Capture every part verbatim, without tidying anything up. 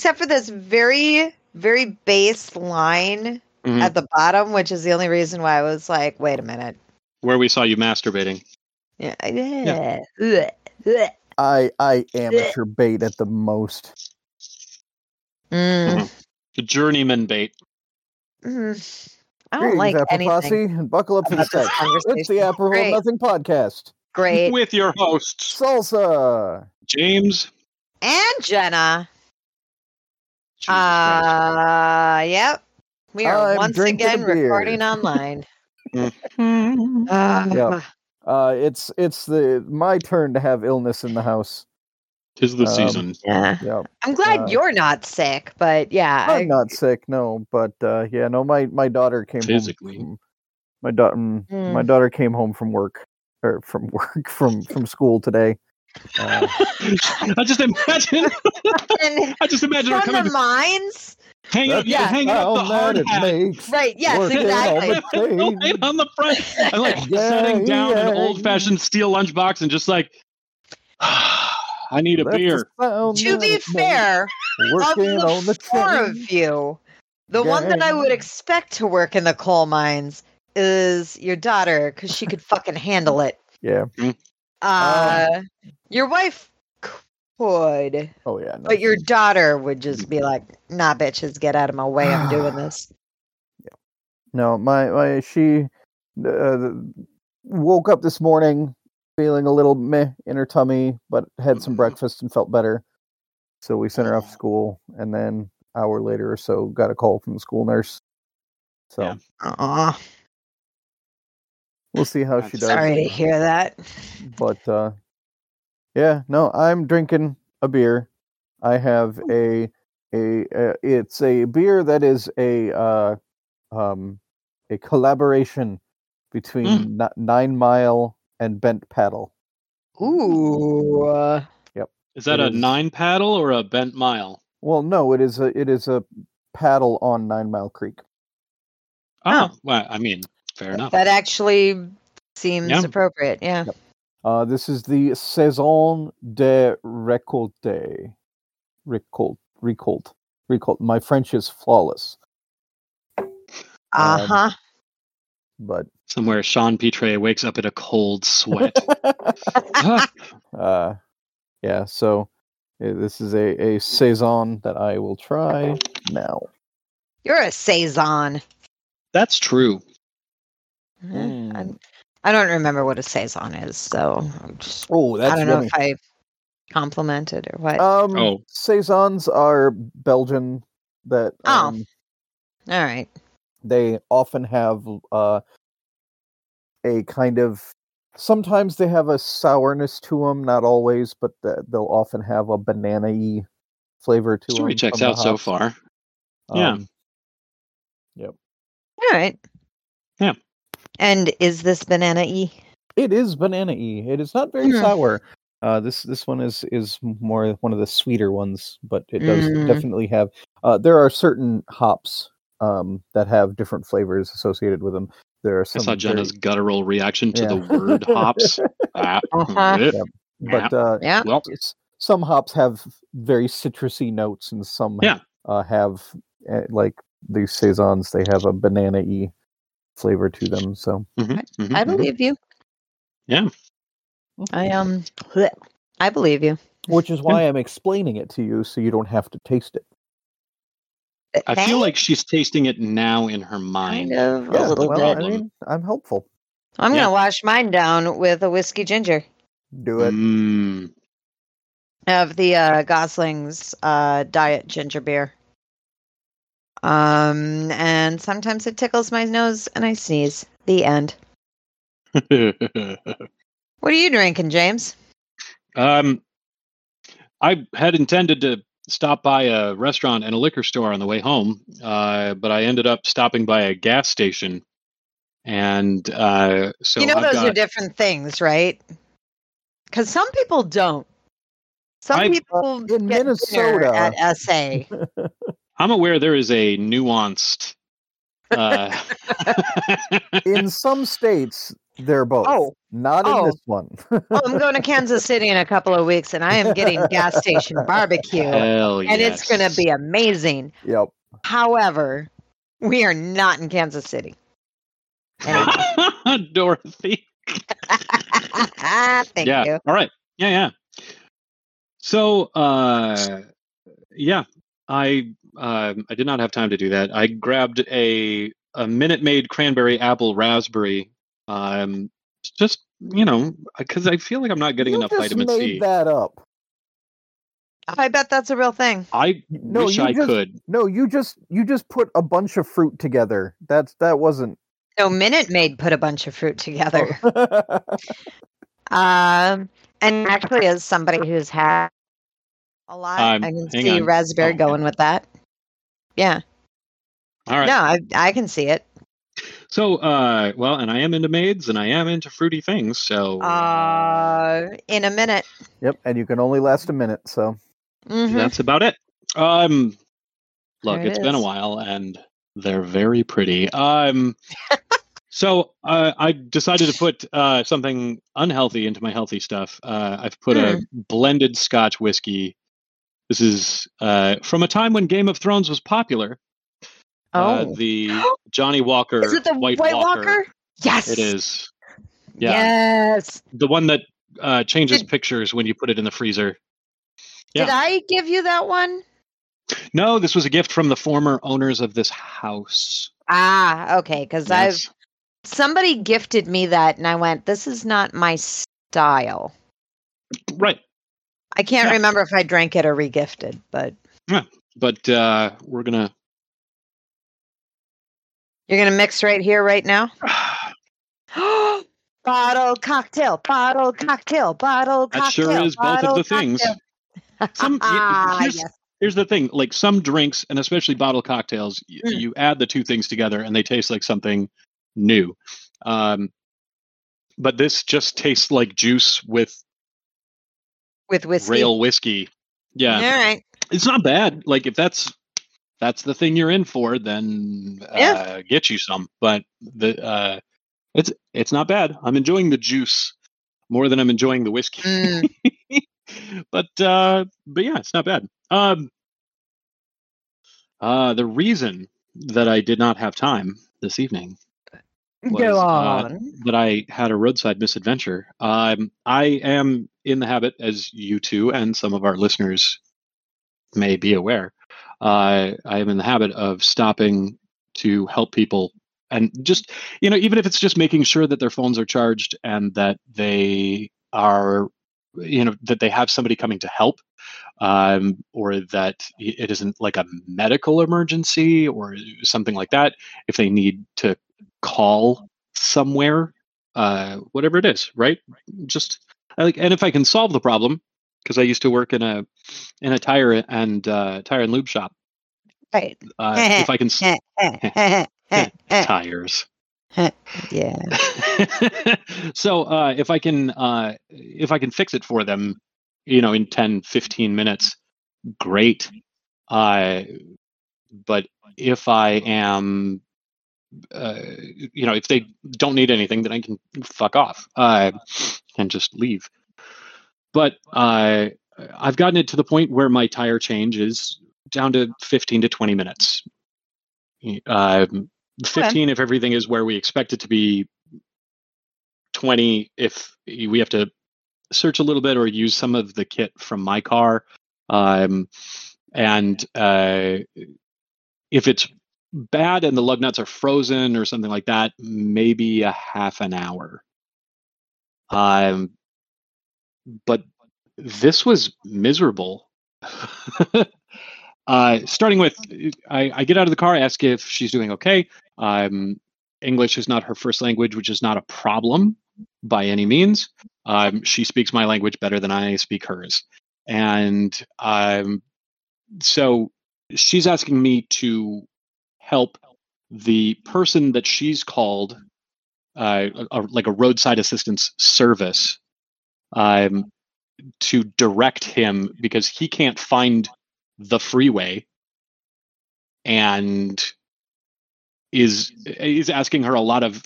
except for this very, very base line Mhm. at the bottom, which is the only reason why I was like, wait a minute. Where we saw you masturbating. Yeah. yeah. Ugh, ugh. I I amateur bait at the most. Mm, Mhm. The journeyman bait. mm. I don't Greetings, like Apple anything. Posse, and buckle up for the about this sex. It's conversation. the Apple Great. Nothing podcast. Great. With your hosts, Salsa. James. And Jenna. Jesus Christ. Uh, yep. We are I'm once drinking again a beer. recording online. Mhm. Uh, Yep. Uh, it's it's the my turn to have illness in the house. Tis the Um, season. Yeah. Yep. I'm glad Uh, you're not sick, but yeah. I'm I- not sick, no, but uh, yeah, no. My, my daughter came Physically. home. From, my daughter, my Mm. daughter came home from work or from work from from school today. Uh, I just imagine. And I just imagine her from coming, the mines? hanging, that's yeah, the hanging up the sound hard that it hat. makes. Right, yes, working exactly. on the train. on the front, and like Yeah, setting down an yeah. old-fashioned steel lunchbox, and just like, I need a That's the beer. sound To that be it makes. fair, of Working on the the four train. of you, the one that I Gang. would expect to work in the coal mines is your daughter, because she could fucking handle it. Yeah. Uh, your wife could, Oh yeah. No, but your she- daughter would just be like, nah, bitches, get out of my way. I'm doing this. No, my my she uh, woke up this morning feeling a little meh in her tummy, but had some breakfast and felt better. So we sent her off to school, and then an hour later or so, got a call from the school nurse. So Yeah. Aw, we'll see how she does. sorry to hear that. But uh, yeah, no, I'm drinking a beer. I have a a uh, it's a beer that is a uh, um a collaboration between N- Nine Mile and Bent Paddle. Ooh. uh, Is that It a is- nine paddle or a bent mile? Well, no, it is a it is a paddle on Nine Mile Creek. Oh, well, I mean, fair enough. That actually seems Yeah. appropriate. Yeah. Uh, this is the Saison de Récolte. Récolte. Récolte. Récolte. My French is flawless. Uh huh. But Somewhere Sean Pitre wakes up in a cold sweat. Ah, uh, yeah, so uh, this is a, a Saison that I will try now. You're a saison. that's true. Eh, Mm. I'm- I don't remember what a saison is, so I'm just, Oh, that's I don't know yummy. if I complimented or what. Um, Oh. Saisons are Belgian that Oh. um, All right. they often have uh, a kind of sometimes they have a sourness to them, not always, but the, they'll often have a banana-y flavor to them. Story checks out so far. Yeah. All right. Yeah. And is this banana y? It is banana-y. It is not very Mm. sour. Uh, this this one is is more one of the sweeter ones, but it does Mm. definitely have. Uh, there are certain hops um, that have different flavors associated with them. There are I some, saw Jenna's very- guttural reaction to Yeah. the word hops. Ah, Uh-huh. eh, but uh, Yeah. Well, s- some hops have very citrusy notes, and some Yeah. uh, have uh, like these saisons. They have a banana-y flavor to them. So mhm, mhm, I mhm. believe you. Yeah. I um bleh. I believe you. which is why I'm explaining it to you, so you don't have to taste it. I feel like she's tasting it now in her mind. kind of Yeah, a little well, bit. I Problem. mean, I'm helpful. I'm Yeah. gonna wash mine down with a whiskey ginger Do it. Mm. of the uh, Gosling's uh, diet ginger beer. Um, and sometimes it tickles my nose and I sneeze. The end. What are you drinking, James? um, I had intended to stop by a restaurant and a liquor store on the way home, uh, but I ended up stopping by a gas station. And uh, so you know, I've those got, are different things, right? Because some people don't. Some I- people In get dinner Minnesota- at S A. I'm aware there is a nuanced. Uh, In some states, They're both. Oh. Not Oh. in this one. Oh, I'm going to Kansas City in a couple of weeks, and I am getting gas station barbecue, Hell and yes. it's going to be amazing. Yep. However, we are not in Kansas City. And Dorothy. Thank yeah. you. All right. Yeah, yeah. So, uh, yeah, I uh, I did not have time to do that. I grabbed a a Minute Maid cranberry apple raspberry. Um, just you know, because I feel like I'm not getting you enough just vitamin made C. that up. I bet that's a real thing. I No, wish you I just- could. No, you just you just put a bunch of fruit together. That's that wasn't. No, Minute Maid put a bunch of fruit together. Oh. Um, and actually, as somebody who's had a lot, Um, I can hang see on. raspberry Oh, going yeah. with that. Yeah. All right. No, I I can see it. So, uh, well, and I am into maids, and I am into fruity things. So Uh, in a minute. Yep, and you can only last a minute. So Mhm. that's about it. Um, look, There it it's been a is. while, and they're very pretty. Um, so uh, I decided to put uh, something unhealthy into my healthy stuff. Uh, I've put a blended Scotch whiskey. This is uh, from a time when Game of Thrones was popular. Uh, Oh, the Johnny Walker is it the White, White, Walker. Walker? Yes, It is. Yeah. Yes. The one that uh, changes Did- pictures when you put it in the freezer. Did Yeah. I give you that one? No, this was a gift from the former owners of this house. Ah, okay. Because I've Yes. somebody gifted me that, and I went, "This is not my style." Right. I can't Yeah. remember if I drank it or regifted, but But uh, we're going you're gonna mix right here, right now. to. Bottle cocktail, bottle cocktail, bottle That cocktail. sure is both of bottle the things. cocktail. Some- y- Ah, here's- yes. Here's the thing, like some drinks, and especially bottle cocktails, y- Mm. you add the two things together and they taste like something new. Um, but this just tastes like juice with With whiskey. rail whiskey. Yeah, All right. it's not bad. Like if that's that's the thing you're in for, then uh, Yeah. get you some. But the uh, it's it's not bad. I'm enjoying the juice more than I'm enjoying the whiskey. Mm. but uh, but yeah, it's not bad. Um, uh, the reason that I did not have time this evening was Go uh, on. that I had a roadside misadventure. Um, I am in the habit, as you two and some of our listeners may be aware, uh, I am in the habit of stopping to help people. And just, you know, even if it's just making sure that their phones are charged and that they are, you know, that they have somebody coming to help, um, or that it isn't like a medical emergency or something like that. If they need to call somewhere, uh, whatever it is, right? Just I like, and if I can solve the problem, because I used to work in a in a tire and uh, tire and lube shop. Right. Uh, if I can s- tires. Yeah. so uh, if I can uh, if I can fix it for them, you know, in ten, fifteen minutes, great. Uh, but if I am, uh, you know, if they don't need anything, then I can fuck off uh, and just leave. But uh, I've gotten it to the point where my tire change is down to fifteen to twenty minutes. Um, fifteen if everything is where we expect it to be. twenty if we have to search a little bit or use some of the kit from my car. Um, and uh, if it's bad and the lug nuts are frozen or something like that, maybe a half an hour. Um, but this was miserable. uh, starting with, I, I get out of the car, ask if she's doing okay. Um, English is not her first language, which is not a problem by any means. Um, she speaks my language better than I speak hers. And um, so she's asking me to help the person that she's called, uh, a, a, like a roadside assistance service, um, to direct him because he can't find the freeway and is is asking her a lot of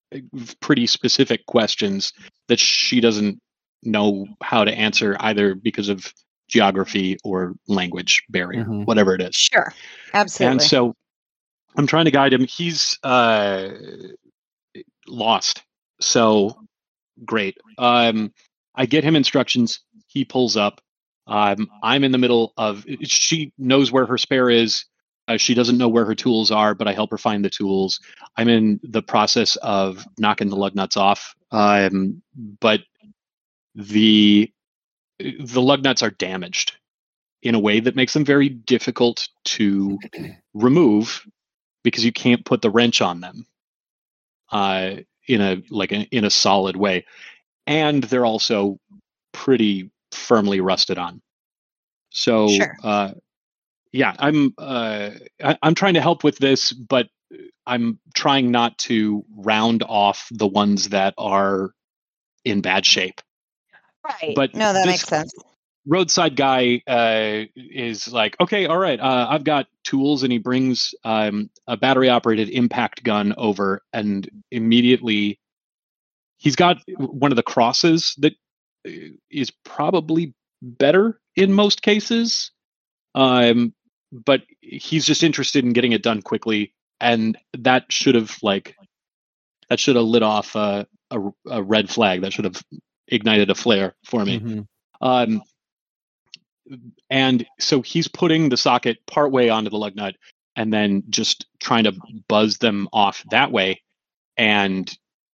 pretty specific questions that she doesn't know how to answer either because of geography or language barrier, Mhm. whatever it is. Sure. Absolutely. And so I'm trying to guide him. He's uh, lost. So great. Um, I get him instructions. He pulls up. Um, I'm in the middle of. She knows where her spare is. Uh, she doesn't know where her tools are, but I help her find the tools. I'm in the process of knocking the lug nuts off. Um, but the the lug nuts are damaged in a way that makes them very difficult to remove because you can't put the wrench on them uh, in a like a, in a solid way, and they're also pretty firmly rusted on. So Sure. uh, yeah, I'm uh, I, I'm trying to help with this, but I'm trying not to round off the ones that are in bad shape. Right. But no, that this makes sense. roadside guy uh, is like, okay, all right, uh, I've got tools, and he brings um, a battery operated impact gun over, and immediately he's got one of the crosses that is probably better in most cases. Um, but he's just interested in getting it done quickly, and that should have like that should have lit off a, a, a red flag. That should have ignited a flare for me. Mhm. Um, and so he's putting the socket partway onto the lug nut, and then just trying to buzz them off that way, and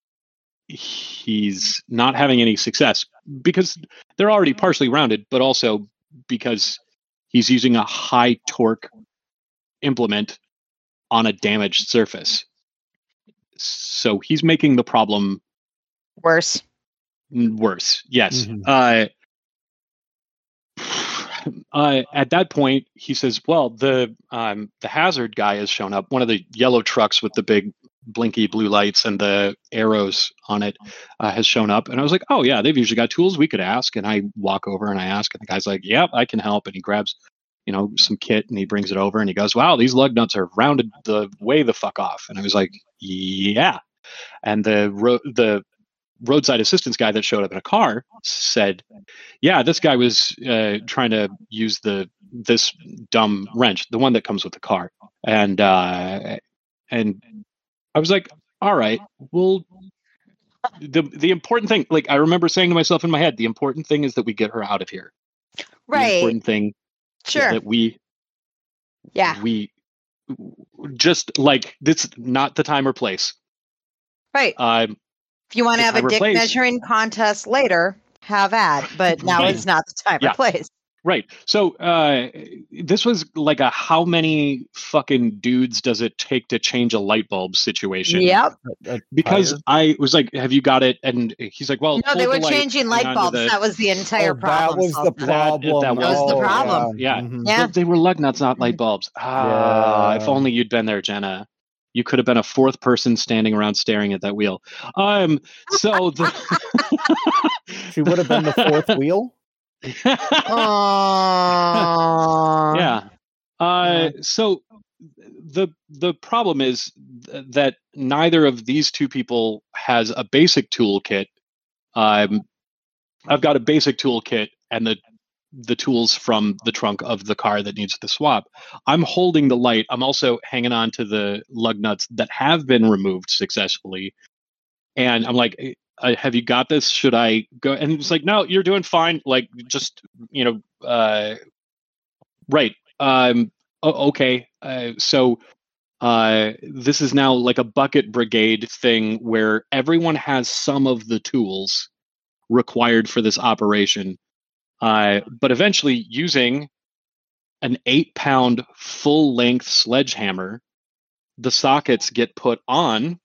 he's not having any success because they're already partially rounded, but also because he's using a high torque implement on a damaged surface. So he's making the problem Worse. worse. Yes. Mhm. Uh, uh, at that point, he says, "Well, the um, the hazard guy has shown up. One of the yellow trucks with the big blinky blue lights and the arrows on it uh, has shown up." And I was like, "Oh yeah, they've usually got tools. We could ask." And I walk over and I ask, and the guy's like, "Yep, I can help." And he grabs, you know, some kit and he brings it over and he goes, "Wow, these lug nuts are rounded the way the fuck off." And I was like, "Yeah." And the ro- the roadside assistance guy that showed up in a car said, "Yeah, this guy was uh, trying to use the this dumb wrench, the one that comes with the car." And uh, and I was like, "All right, well, the the important thing, like I remember saying to myself in my head, the important thing is that we get her out of here. The Right. important thing Sure. is that we Yeah. we just like this, not the time or place. Right. Um, If you want the to have a time or dick place- measuring contest later, have at. But now Right. it's not the time Yeah. or place. Right. So uh, this was like a how many fucking dudes does it take to change a light bulb situation? Yep. A- a Because tire? I was like, "Have you got it?" And he's like, "Well, No, they hold were the light, changing hang light onto bulbs. the-" That was the entire Oh, problem. that was the solved. That- problem. that was the Oh, problem. Yeah. Mhm. Yeah. But they were lug nuts, not light bulbs. Ah, Yeah. if only you'd been there, Jenna. You could have been a fourth person standing around staring at that wheel. Um. So the She would have been the fourth wheel. Aww. Yeah. Uh, so the the problem is th- that neither of these two people has a basic toolkit. Um, I've got a basic toolkit and the the tools from the trunk of the car that needs the swap. I'm holding the light. I'm also hanging on to the lug nuts that have been removed successfully. And I'm like, uh, "Have you got this? Should I go?" And it's like, "No, you're doing fine. Like, just you know, uh, right." Um, o- okay. Uh, so uh, this is now like a bucket brigade thing where everyone has some of the tools required for this operation. Uh, but eventually, using an eight pound full length sledgehammer, the sockets get put on,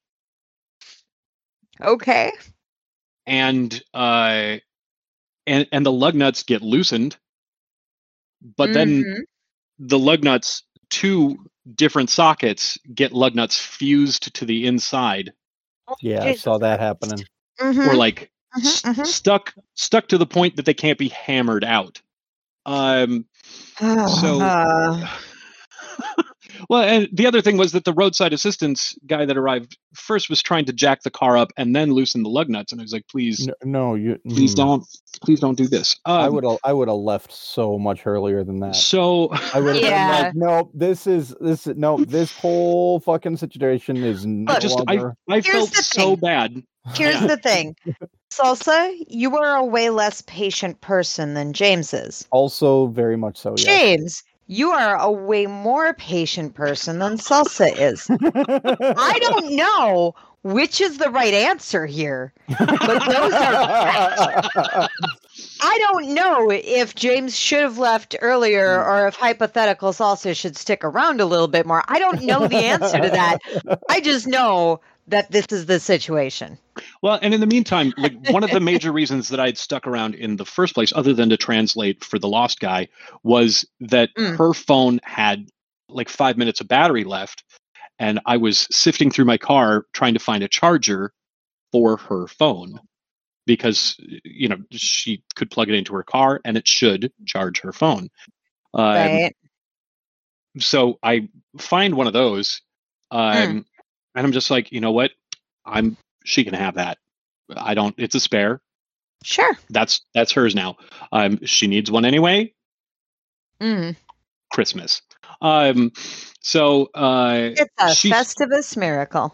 Okay. and uh, and and the lug nuts get loosened. But then Mhm. the lug nuts, two different sockets, get lug nuts fused to the inside, Yeah, I saw that happening. Mhm. or like Mhm, s- mhm. stuck stuck to the point that they can't be hammered out. Um, so Uh, Well, and the other thing was that the roadside assistance guy that arrived first was trying to jack the car up and then loosen the lug nuts, and I was like, "Please, No, no you please mm, don't, please don't do this." Um, I would have I would have left so much earlier than that. So I would have Yeah. been like, no, this is this is no, this whole fucking situation is no I just longer. I, I Here's felt the so thing. bad. Here's Yeah. the thing. Salsa, you are a way less patient person than James is. Also, very much so. Yes. James, you are a way more patient person than Salsa is. I don't know which is the right answer here, but those are I don't know if James should have left earlier or if hypothetical Salsa should stick around a little bit more. I don't know the answer to that. I just know that this is the situation. Well, and in the meantime, like one of the major reasons that I'd stuck around in the first place, other than to translate for the lost guy, was that Mm. her phone had like five minutes of battery left, and I was sifting through my car trying to find a charger for her phone because you know she could plug it into her car and it should charge her phone. Um, Right. So I find one of those, um, Mm. and I'm just like, you know what? I'm she can have that. I don't. It's a spare. Sure. That's that's hers now. Um, she needs one anyway. Mm. Christmas. Um, so uh, It's a she's Festivus miracle.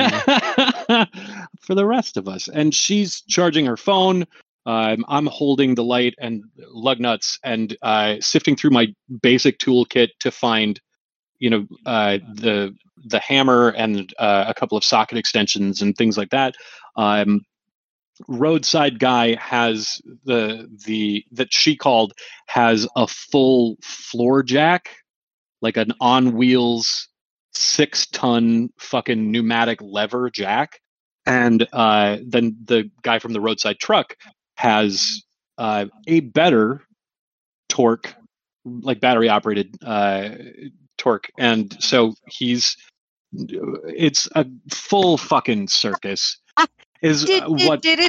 for the rest of us, and she's charging her phone. Um, I'm holding the light and lug nuts and uh, sifting through my basic toolkit to find, you know, uh, the the hammer and uh, a couple of socket extensions and things like that. Um, roadside guy has the the that she called has a full floor jack, like an on wheels six ton fucking pneumatic lever jack, and uh, then the guy from the roadside truck has uh, a better torque, like battery operated uh, torque, and so he's it's a full fucking circus. Is uh, what yeah.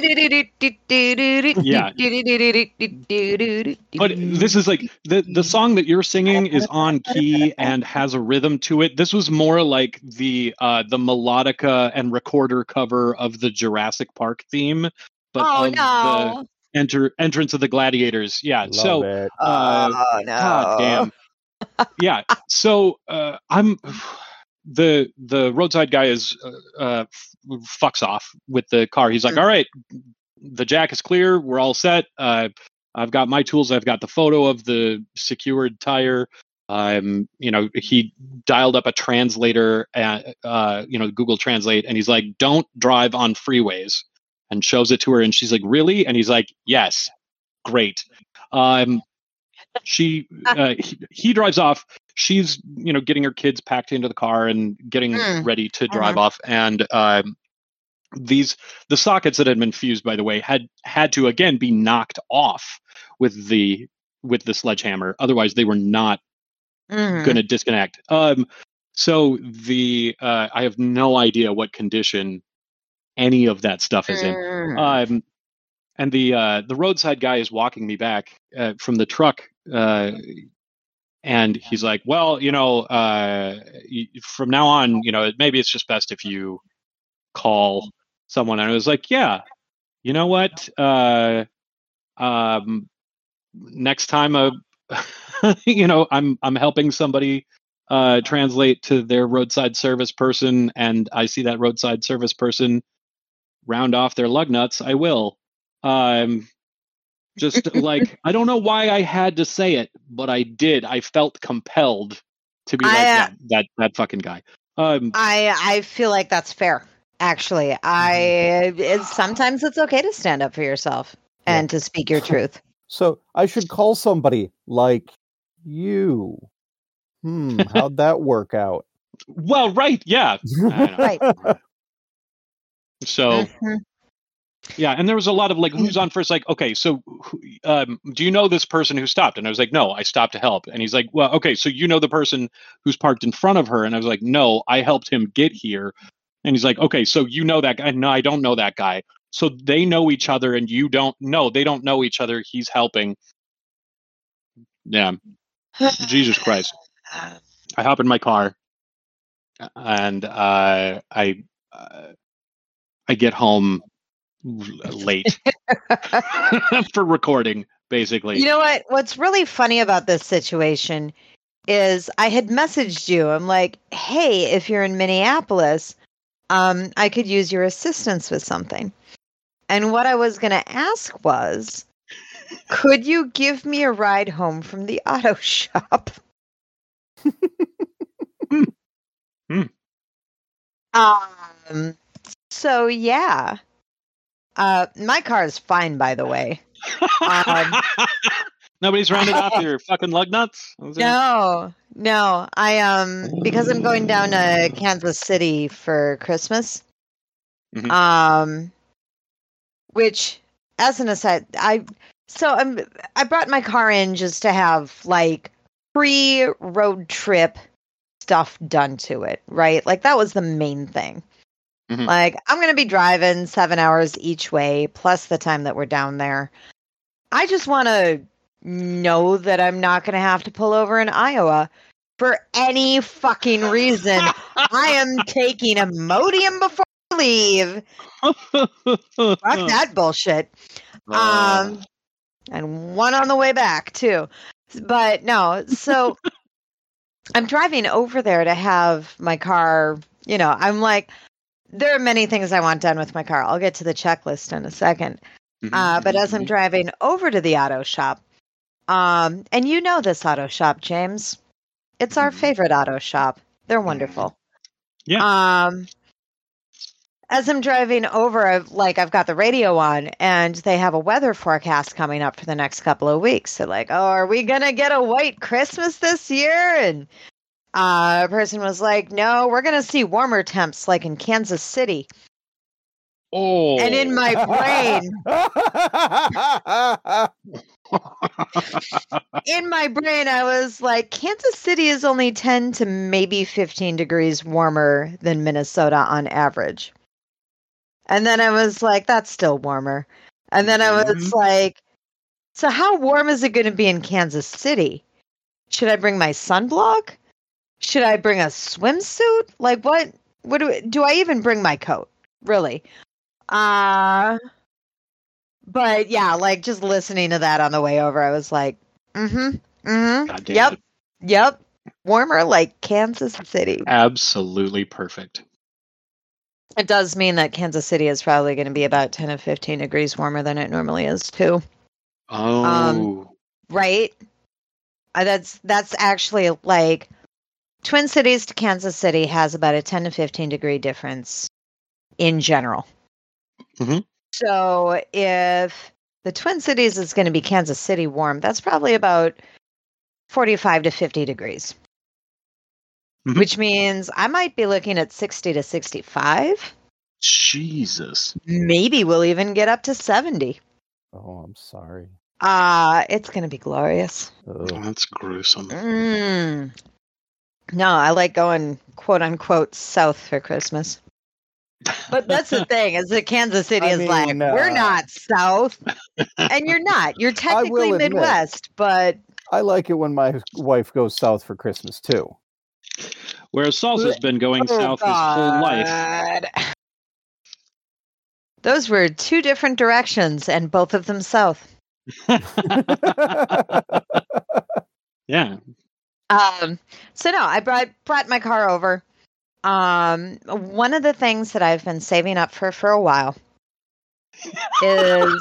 But this is like the the song that you're singing is on key and has a rhythm to it. This was more like the uh, the melodica and recorder cover of the Jurassic Park theme, but Oh of no. the enter entrance of the gladiators. Yeah. Love so it. uh, Oh no. God damn. Yeah. So uh, I'm the the roadside guy is uh, uh, fucks off with the car. He's like, Mm. all right, the jack is clear. We're all set. Uh, I've got my tools. I've got the photo of the secured tire. Um, you know, he dialed up a translator, at, uh, you know, Google Translate, and he's like, don't drive on freeways, and shows it to her, and she's like, really? And he's like, yes, great. Um, she uh, he, he drives off. She's you know getting her kids packed into the car and getting Mm. ready to drive Uh-huh. off, and um, these the sockets that had been fused, by the way, had had to again be knocked off with the with the sledgehammer. Otherwise, they were not Mm. going to disconnect. Um, so the uh, I have no idea what condition any of that stuff is in. Mm. Um, and the uh, the roadside guy is walking me back uh, from the truck, uh, and he's like, "Well, you know, uh, y- from now on, you know, maybe it's just best if you call someone." And I was like, "Yeah, you know what? Uh, um, next time, a you know, I'm I'm helping somebody uh, translate to their roadside service person, and I see that roadside service person round off their lug nuts, I will." Um, just like I don't know why I had to say it, but I did. I felt compelled to be I, like, uh, yeah, that that fucking guy. Um, I I feel like that's fair. Actually, I it's, sometimes it's okay to stand up for yourself and to speak your truth. So I should call somebody like you. Hmm, how'd that work out? well, right, yeah. I know. Right. So Mhm. yeah, and there was a lot of like, who's on first? Like, okay, so who- um, do you know this person who stopped? And I was like, no, I stopped to help. And he's like, well, okay, so you know the person who's parked in front of her? And I was like, no, I helped him get here. And he's like, okay, so you know that guy? No, I don't know that guy. So they know each other, and you don't. No, they don't know each other. He's helping. Yeah, Jesus Christ. I hop in my car. and uh, I uh, I get home late for recording, basically. You know what? What's really funny about this situation is I had messaged you. I'm like, hey, if you're in Minneapolis, um, I could use your assistance with something. And what I was going to ask was, could you give me a ride home from the auto shop? Hmm. Hmm. Um, so yeah. Uh, my car is fine, by the way. Um, Nobody's rounded off your fucking lug nuts? No, no. I um because I'm going down to Kansas City for Christmas. Mhm. Um, which, as an aside, I so I'm I brought my car in just to have like pre-road trip stuff done to it, right? Like that was the main thing. Mhm. Like I'm gonna be driving seven hours each way, plus the time that we're down there. I just want to know that I'm not going to have to pull over in Iowa for any fucking reason. I am taking Imodium before I leave. Fuck that bullshit. Uh, Um, and one on the way back too. But no, so I'm driving over there to have my car. You know, I'm like, there are many things I want done with my car. I'll get to the checklist in a second. mhm, Uh, but mhm, as I'm mhm. driving over to the auto shop, um, and you know this auto shop, James, it's our Mhm. favorite auto shop. They're wonderful. Yeah. Um, as I'm driving over, I've, like I've got the radio on, and they have a weather forecast coming up for the next couple of weeks. They're like, "Oh, are we gonna get a white Christmas this year?" And uh, a person was like, "No, we're gonna see warmer temps, like in Kansas City." Oh. And in my brain, in my brain, I was like, Kansas City is only ten to maybe fifteen degrees warmer than Minnesota on average. And then I was like, that's still warmer. And then I was Mhm. like, so how warm is it going to be in Kansas City? Should I bring my sunblock? Should I bring a swimsuit? Like what? What do do I even bring my coat? Really? Uh but yeah, like just listening to that on the way over, I was like, mm-hmm, mm-hmm, God damn yep, it. yep, warmer like Kansas City. Absolutely perfect. It does mean that Kansas City is probably going to be about ten to fifteen degrees warmer than it normally is too. Oh. Um, right? Uh, that's that's actually like Twin Cities to Kansas City has about a ten to fifteen degree difference in general. Mhm. So if the Twin Cities is going to be Kansas City warm, that's probably about forty-five to fifty degrees. Mhm. Which means I might be looking at sixty to sixty-five. Jesus. Maybe we'll even get up to seventy. Oh, I'm sorry. Uh, it's going to be glorious. Oh, Ugh. that's gruesome. Mm. No, I like going quote unquote south for Christmas. But that's the thing, is that Kansas City I is like, mean, we're uh, not south. And you're not. You're technically admit- Midwest, but I like it when my wife goes south for Christmas too. Whereas Salsa's been going Oh, south his whole life. God. Those were two different directions, and both of them south. Yeah. Um, so no, I brought brought my car over. Um, one of the things that I've been saving up for for a while is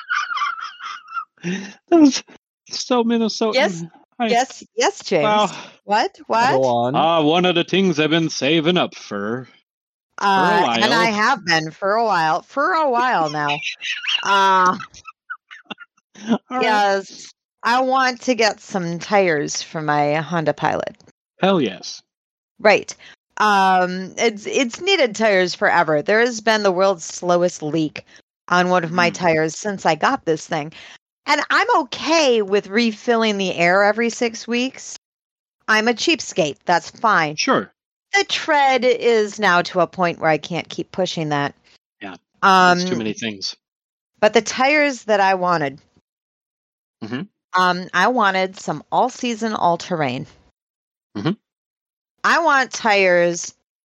That was so Minnesotan. yes, I- yes, yes, James. Wow. What? What? Go on. Ah, one of the things I've been saving up for. Uh, while. and I have been for a while, for a while now. Uh, All right. yes, I want to get some tires for my Honda Pilot. Hell yes. Right. Um, it's it's needed tires forever. There has been the world's slowest leak on one of my Mm. tires since I got this thing. And I'm okay with refilling the air every six weeks. I'm a cheapskate. That's fine. Sure. The tread is now to a point where I can't keep pushing that. Yeah. Um, That's too many things. But the tires that I wanted, Mhm. um, I wanted some all-season, all-terrain. Mhm. I want tires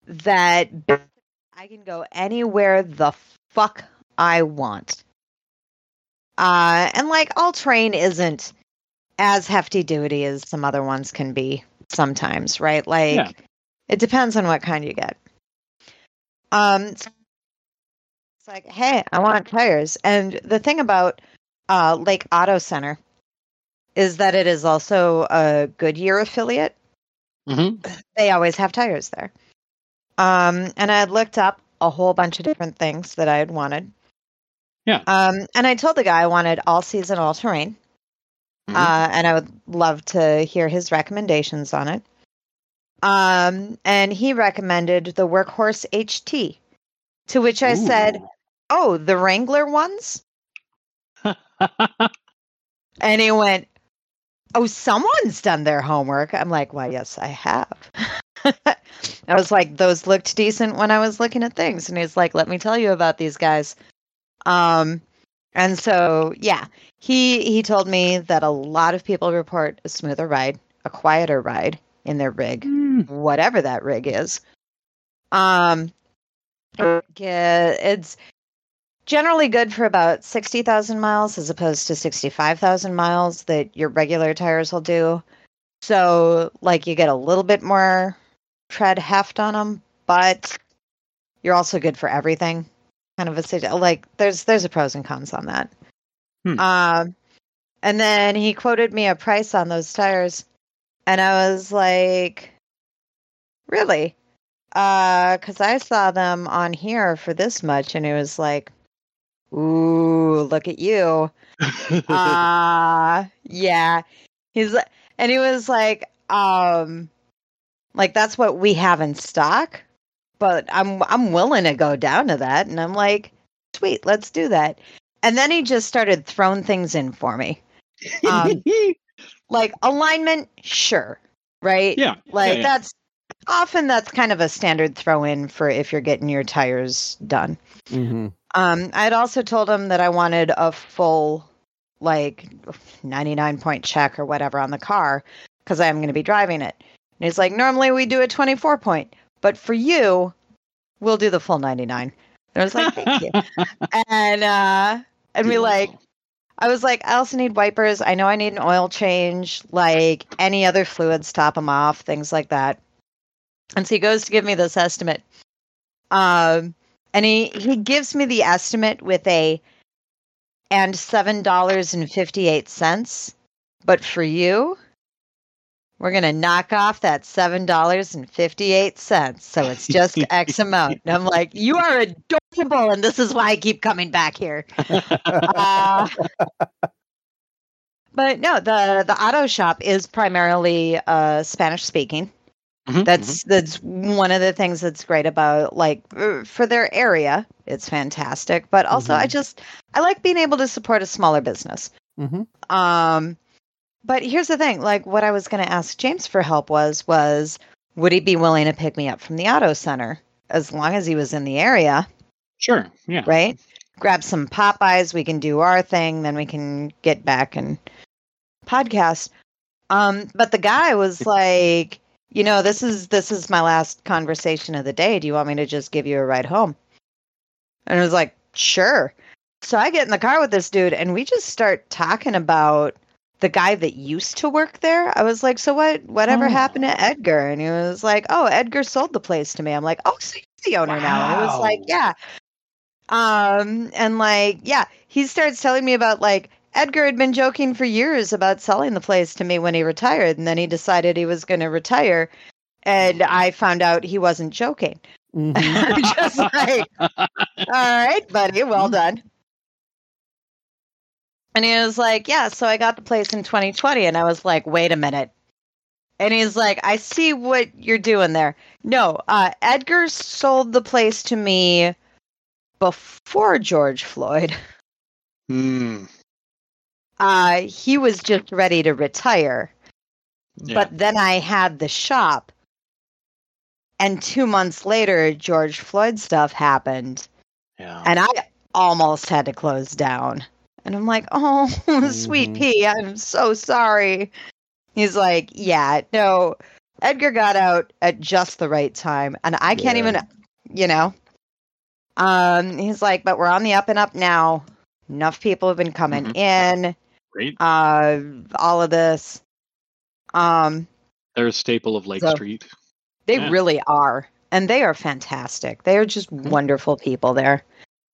that I can go anywhere the fuck I want. Uh, and like all terrain isn't as hefty duty as some other ones can be sometimes, right? Like Yeah. it depends on what kind you get. Um, so it's like, hey, I want tires. And the thing about uh, Lake Auto Center is that it is also a Goodyear affiliate. Mm-hmm. They always have tires there. Um, and I had looked up a whole bunch of different things that I had wanted. Yeah. Um, and I told the guy I wanted all season, all terrain. Mhm. Uh, and I would love to hear his recommendations on it. Um, and he recommended the Workhorse H T, to which I said, Ooh. oh, the Wrangler ones? And he went, oh, someone's done their homework. I'm like, well, yes, I have. I was like, those looked decent when I was looking at things. And he's like, let me tell you about these guys. Um, and so, yeah, he he told me that a lot of people report a smoother ride, a quieter ride in their rig, Mm. whatever that rig is. Um, yeah, it's generally good for about sixty thousand miles as opposed to sixty-five thousand miles that your regular tires will do. So, like, you get a little bit more tread heft on them, but you're also good for everything. Kind of a like, there's there's a pros and cons on that. Hmm. Um, and then he quoted me a price on those tires, and I was like, really? Uh, because I saw them on here for this much, and it was like, ooh, look at you. Uh yeah. He's li- and he was like, um, like that's what we have in stock, but I'm I'm willing to go down to that. And I'm like, sweet, let's do that. And then he just started throwing things in for me. Um, like alignment, sure, right? Yeah. Like yeah, yeah. that's often that's kind of a standard throw in for if you're getting your tires done. Mm-hmm. Um, I'd also told him that I wanted a full, like, ninety-nine point check or whatever on the car because I'm going to be driving it. And he's like, normally we do a twenty-four point, but for you, we'll do the full ninety-nine. And I was like, thank you. And uh, and we like, I was like, I also need wipers. I know I need an oil change, like any other fluids, top them off, things like that. And so he goes to give me this estimate. Um, and he, he gives me the estimate with a, and seven dollars and fifty-eight cents. But for you, we're going to knock off that seven dollars and fifty-eight cents. So it's just X amount. And I'm like, you are adorable. And this is why I keep coming back here. Uh, but no, the, the auto shop is primarily uh, Spanish speaking. Mhm, That's that's one of the things that's great about like uh, for their area. It's fantastic, but also I Mhm. just I like being able to support a smaller business. Mm-hmm. Um, but here's the thing: like what I was going to ask James for help was was would he be willing to pick me up from the auto center as long as he was in the area, Sure. Yeah. right? Grab some Popeyes, we can do our thing, then we can get back and podcast. Um, but the guy was like, you know, this is this is my last conversation of the day. Do you want me to just give you a ride home? And I was like, sure. So I get in the car with this dude and we just start talking about the guy that used to work there. I was like, so what whatever Oh. happened to Edgar? And he was like, oh, Edgar sold the place to me. I'm like, oh, so he's the owner now. And he was like, Wow. yeah. Um, and like, yeah, he starts telling me about like Edgar had been joking for years about selling the place to me when he retired, and then he decided he was going to retire, and I found out he wasn't joking. Mm-hmm. I'm just like, all right, buddy, well done. And he was like, yeah, so I got the place in twenty twenty, and I was like, wait a minute. And he's like, I see what you're doing there. No, uh, Edgar sold the place to me before George Floyd. Hmm. Uh, he was just ready to retire. Yeah. But then I had the shop. And two months later, George Floyd stuff happened. Yeah. And I almost had to close down. And I'm like, oh, sweet Mhm. pea, I'm so sorry. He's like, yeah, no, Edgar got out at just the right time, and I can't Yeah. even, you know. Um, he's like, but we're on the up and up now. Enough people have been coming Mhm. in. Great. Uh, all of this. Um, They're a staple of Lake So- Street. they Yeah. really are, and they are fantastic. They are just wonderful people there.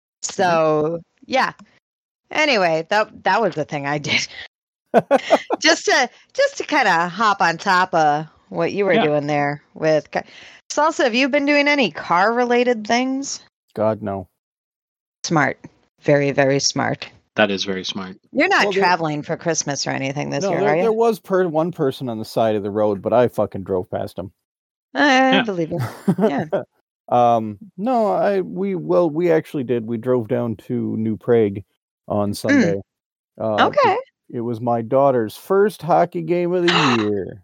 So yeah. Anyway, that that was the thing I did. just to just to kind of hop on top of what you were Yeah. doing there with ca- Salsa. Have you been doing any car related things? God, no. Smart, very very smart. That is very smart. You're not Well, there- traveling for Christmas or anything this No, year, there, are you? there was per one person on the side of the road, but I fucking drove past him. I Yeah. believe you. Yeah. um, no, I we well we actually did. We drove down to New Prague on Sunday. Uh, Okay. It was my daughter's first hockey game of the year.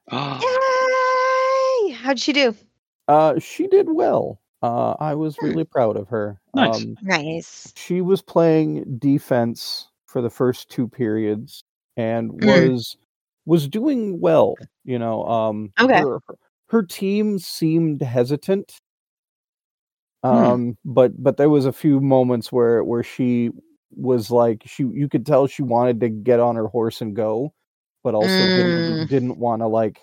Yay! How'd she do? Uh, she did well. Uh, I was Hmm. really proud of her. Nice. Um, Nice. she was playing defense for the first two periods and Mhm. was was doing well. You know, um, Okay. her, her team seemed hesitant. Hmm. Um, but but there was a few moments where where she was like she you could tell she wanted to get on her horse and go, but also didn't Mm. didn't want to like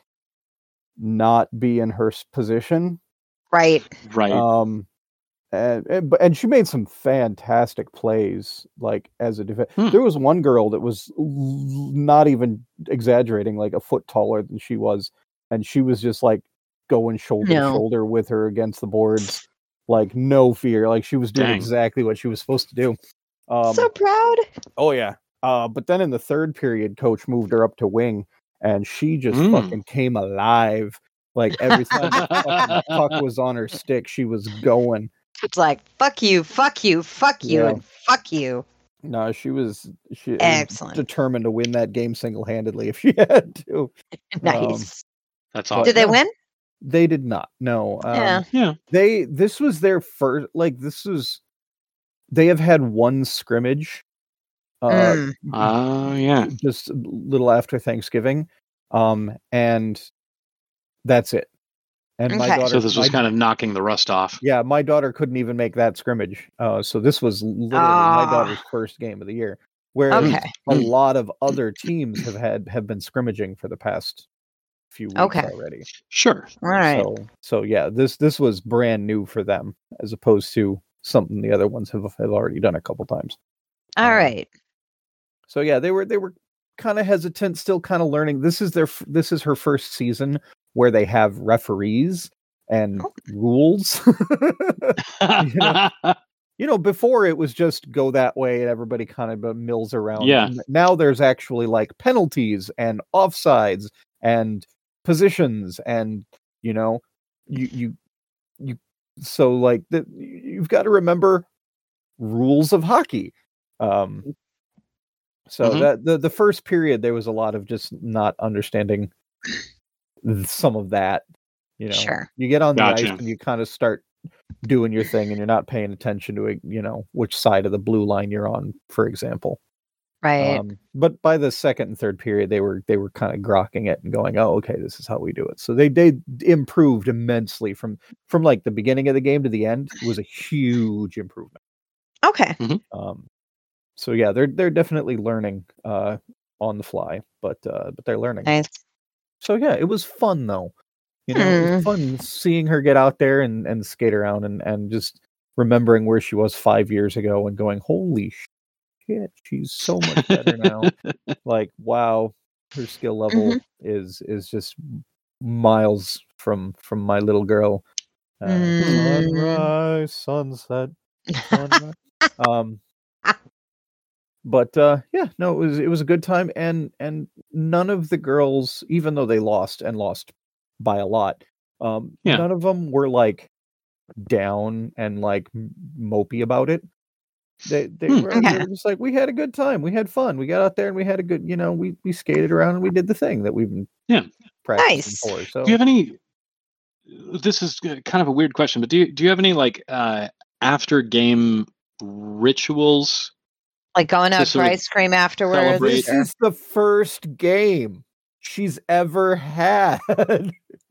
not be in her s- position. Right. Right. Um, and and, but- and she made some fantastic plays. Like as a defense, Hmm. there was one girl that was l- not even exaggerating, like a foot taller than she was, and she was just like going shoulder No. to shoulder with her against the boards, like no fear. Like she was doing Dang. exactly what she was supposed to do. Um, So proud. oh yeah. Uh, but then in the third period, coach moved her up to wing, and she just Mm. fucking came alive. Like every time the fucking puck was on her stick, she was going. It's like fuck you, fuck you, fuck you, Yeah. and fuck you. No, she was she was Excellent. determined to win that game single handedly if she had to. Nice. That's but- awesome. Did they no. win? They did not. No. Um, Yeah. Yeah. They this was their first. Like this was. They have had one scrimmage. Uh, Mm. Uh, yeah. just a little after Thanksgiving, um, and that's it. And my Okay. daughter, So this was my- kind of knocking the rust off. yeah, my daughter couldn't even make that scrimmage. Uh, so this was literally my Ah. daughter's first game of the year. Whereas Okay. a lot of other teams have had have been scrimmaging for the past few weeks Okay. already. Sure. All right. So so yeah, this this was brand new for them as opposed to something the other ones have have already done a couple times. All um, right. So yeah, they were they were kind of hesitant, still kind of learning. This is their f- this is her first season where they have referees and Oh. rules. know, You know, before it was just go that way and everybody kind of mills around. Yeah. N- Now there's actually like penalties and offsides and positions and you know, you you you so like the, you've got to remember rules of hockey. Um so Mhm. that the the first period there was a lot of just not understanding th- some of that, you know. Sure. You get on the Gotcha. ice and you kind of start doing your thing and you're not paying attention to it, you know, which side of the blue line you're on, for example. Right. Um, but by the second and third period, they were they were kind of grokking it and going, "Oh, okay, this is how we do it." So they they improved immensely from from like the beginning of the game to the end. It was a huge improvement. Okay. Um, so yeah, they're they're definitely learning uh, on the fly, but uh, but they're learning. Nice. So yeah, it was fun though. You know, it Hmm. was fun seeing her get out there and, and skate around and, and just remembering where she was five years ago and going, "Holy shit, she's so much better now." Like, wow, her skill level is is just miles from from my little girl. Uh, Mm. Sunrise, sunset, sunrise. um, but uh, yeah, no, it was it was a good time, and and none of the girls, even though they lost and lost by a lot, um, Yeah. none of them were like down and like m- mopey about it. They they, Hmm. were, they Okay. were just like, we had a good time, we had fun, we got out there and we had a good, you know, we we skated around and we did the thing that we've been Yeah. practicing Nice. for. So Do you have any? This is uh, kind of a weird question, but do you do you have any like uh, after game rituals? Like going out Just for sort of ice cream afterwards. celebrate- this or- is the first game she's ever had.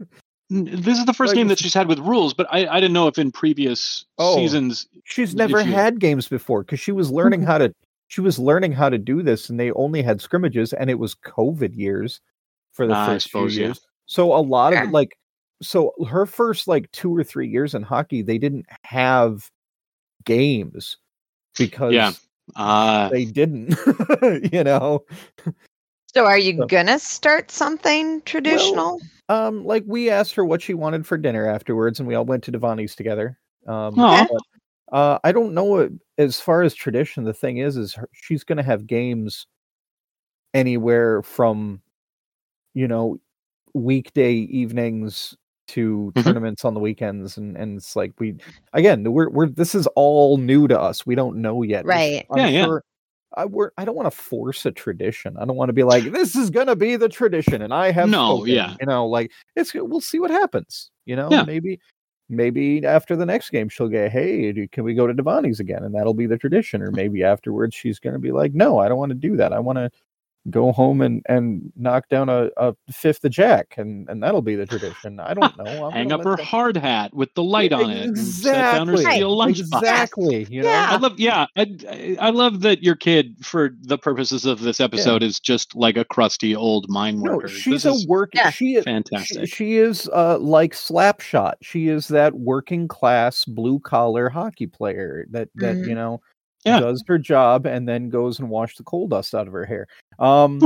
This is the first Like, game that she's had with rules, but I, I didn't know if in previous Oh, seasons she's never if you- had games before because she was learning how to she was learning how to do this, and they only had scrimmages, and it was COVID years for the Ah, I first suppose, few yeah. years. So a lot Yeah. of it, like, so her first like two or three years in hockey, they didn't have games because Yeah. Uh, they didn't, you know. So are you So- gonna start something traditional? Um, like we asked her what she wanted for dinner afterwards, and we all went to Devani's together. Um, Aw. but, uh, I don't know what, as far as tradition. The thing is, is her, she's going to have games anywhere from, you know, weekday evenings to Mhm. tournaments on the weekends, and and it's like we again we're we're this is all new to us. We don't know yet. We're- Right. I'm Yeah, yeah. sure. I, we're, I don't want to force a tradition. I don't want to be like, this is gonna be the tradition, and I have No, spoken," yeah. you know, like it's we'll see what happens. You know, Yeah. maybe maybe after the next game she'll get, hey, do- can we go to Devani's again, and that'll be the tradition. Or maybe afterwards she's gonna be like, no, I don't want to do that. I want to go home and and knock down a, a fifth of Jack, and and that'll be the tradition. I don't know. I'm hang gonna up let her that- hard hat with the light on it and set down her Exactly. steel lunchbox. Exactly. You know. Yeah. I love, yeah, I, I love that your kid, for the purposes of this episode, is just like a crusty old mine No, worker. she's This a is work. Yeah. She is fantastic. She, she is uh, like Slapshot. She is that working class blue collar hockey player that that Mhm. you know Yeah. does her job and then goes and washes the coal dust out of her hair. Um,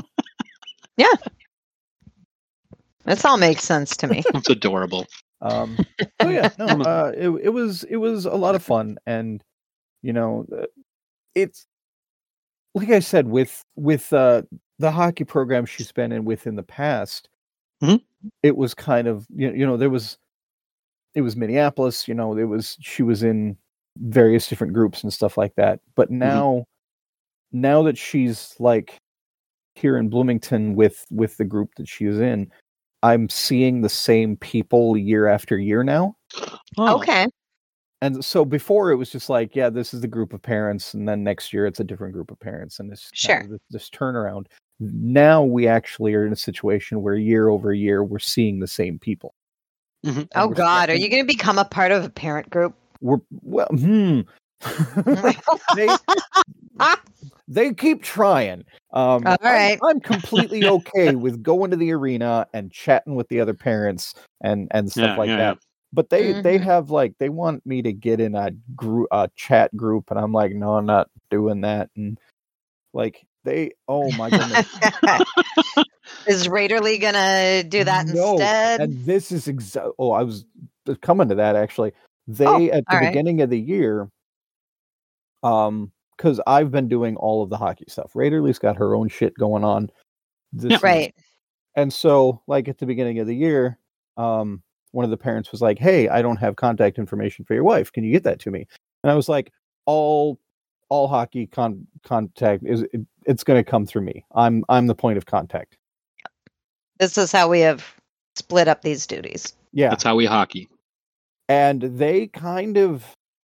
This all makes sense to me. It's adorable. um, so yeah, no, uh, it it was it was a lot of fun, and you know, uh, it's like I said with with uh, the hockey program she's been in with in the past. Mhm. It was kind of you you know there was it was Minneapolis, you know, it was she was in various different groups and stuff like that. But now now that she's like here in Bloomington with with the group that she is in, I'm seeing the same people year after year now. Oh, Okay. And so before it was just like, yeah, this is the group of parents, and then next year it's a different group of parents, and this Sure. this, this turnaround. Now we actually are in a situation where year over year we're seeing the same people. Mhm. And Oh we're God, are starting- you going to become a part of a parent group? We're well, hmm. they, they keep trying. Um, All I'm- right. I'm, completely okay with going to the arena and chatting with the other parents and and stuff Yeah, like yeah, that. But they they Mhm. have like they want me to get in a group a chat group, and I'm like, no, I'm not doing that. And like they, oh my goodness, Is Raiderly going to do that No, instead? and this is exact. Oh, I was coming to that actually. They Oh, at the all right. beginning of the year, um, because I've been doing all of the hockey stuff. Raiderly's got her own shit going on. This Yeah. is- Right. And so, like at the beginning of the year, um, one of the parents was like, "Hey, I don't have contact information for your wife. Can you get that to me?" And I was like, "All, all hockey con- contact is it, it's going to come through me. I'm I'm the point of contact." This is how we have split up these duties. Yeah, That's how we hockey. and they kind of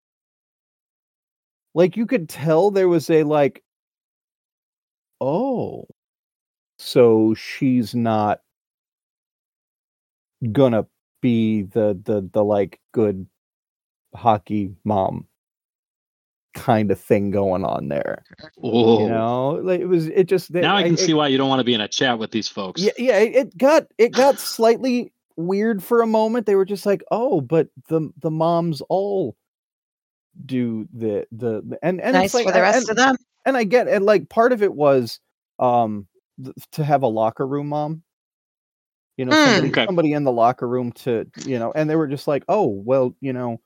like you could tell there was a like, oh, so she's not gonna be the the the like good hockey mom kind of thing going on there. Oh, You know, like it was it just now I can it, see why you don't want to be in a chat with these folks. Yeah, yeah, it, it got it got slightly weird for a moment. They were just like, "Oh, but the the moms all do the the, the and and Nice it's like, for the rest and, of them. and I get and like part of it was um th- to have a locker room mom. You know, Mm. somebody, Okay. somebody in the locker room to, you know, and they were just like, "Oh, well, you know,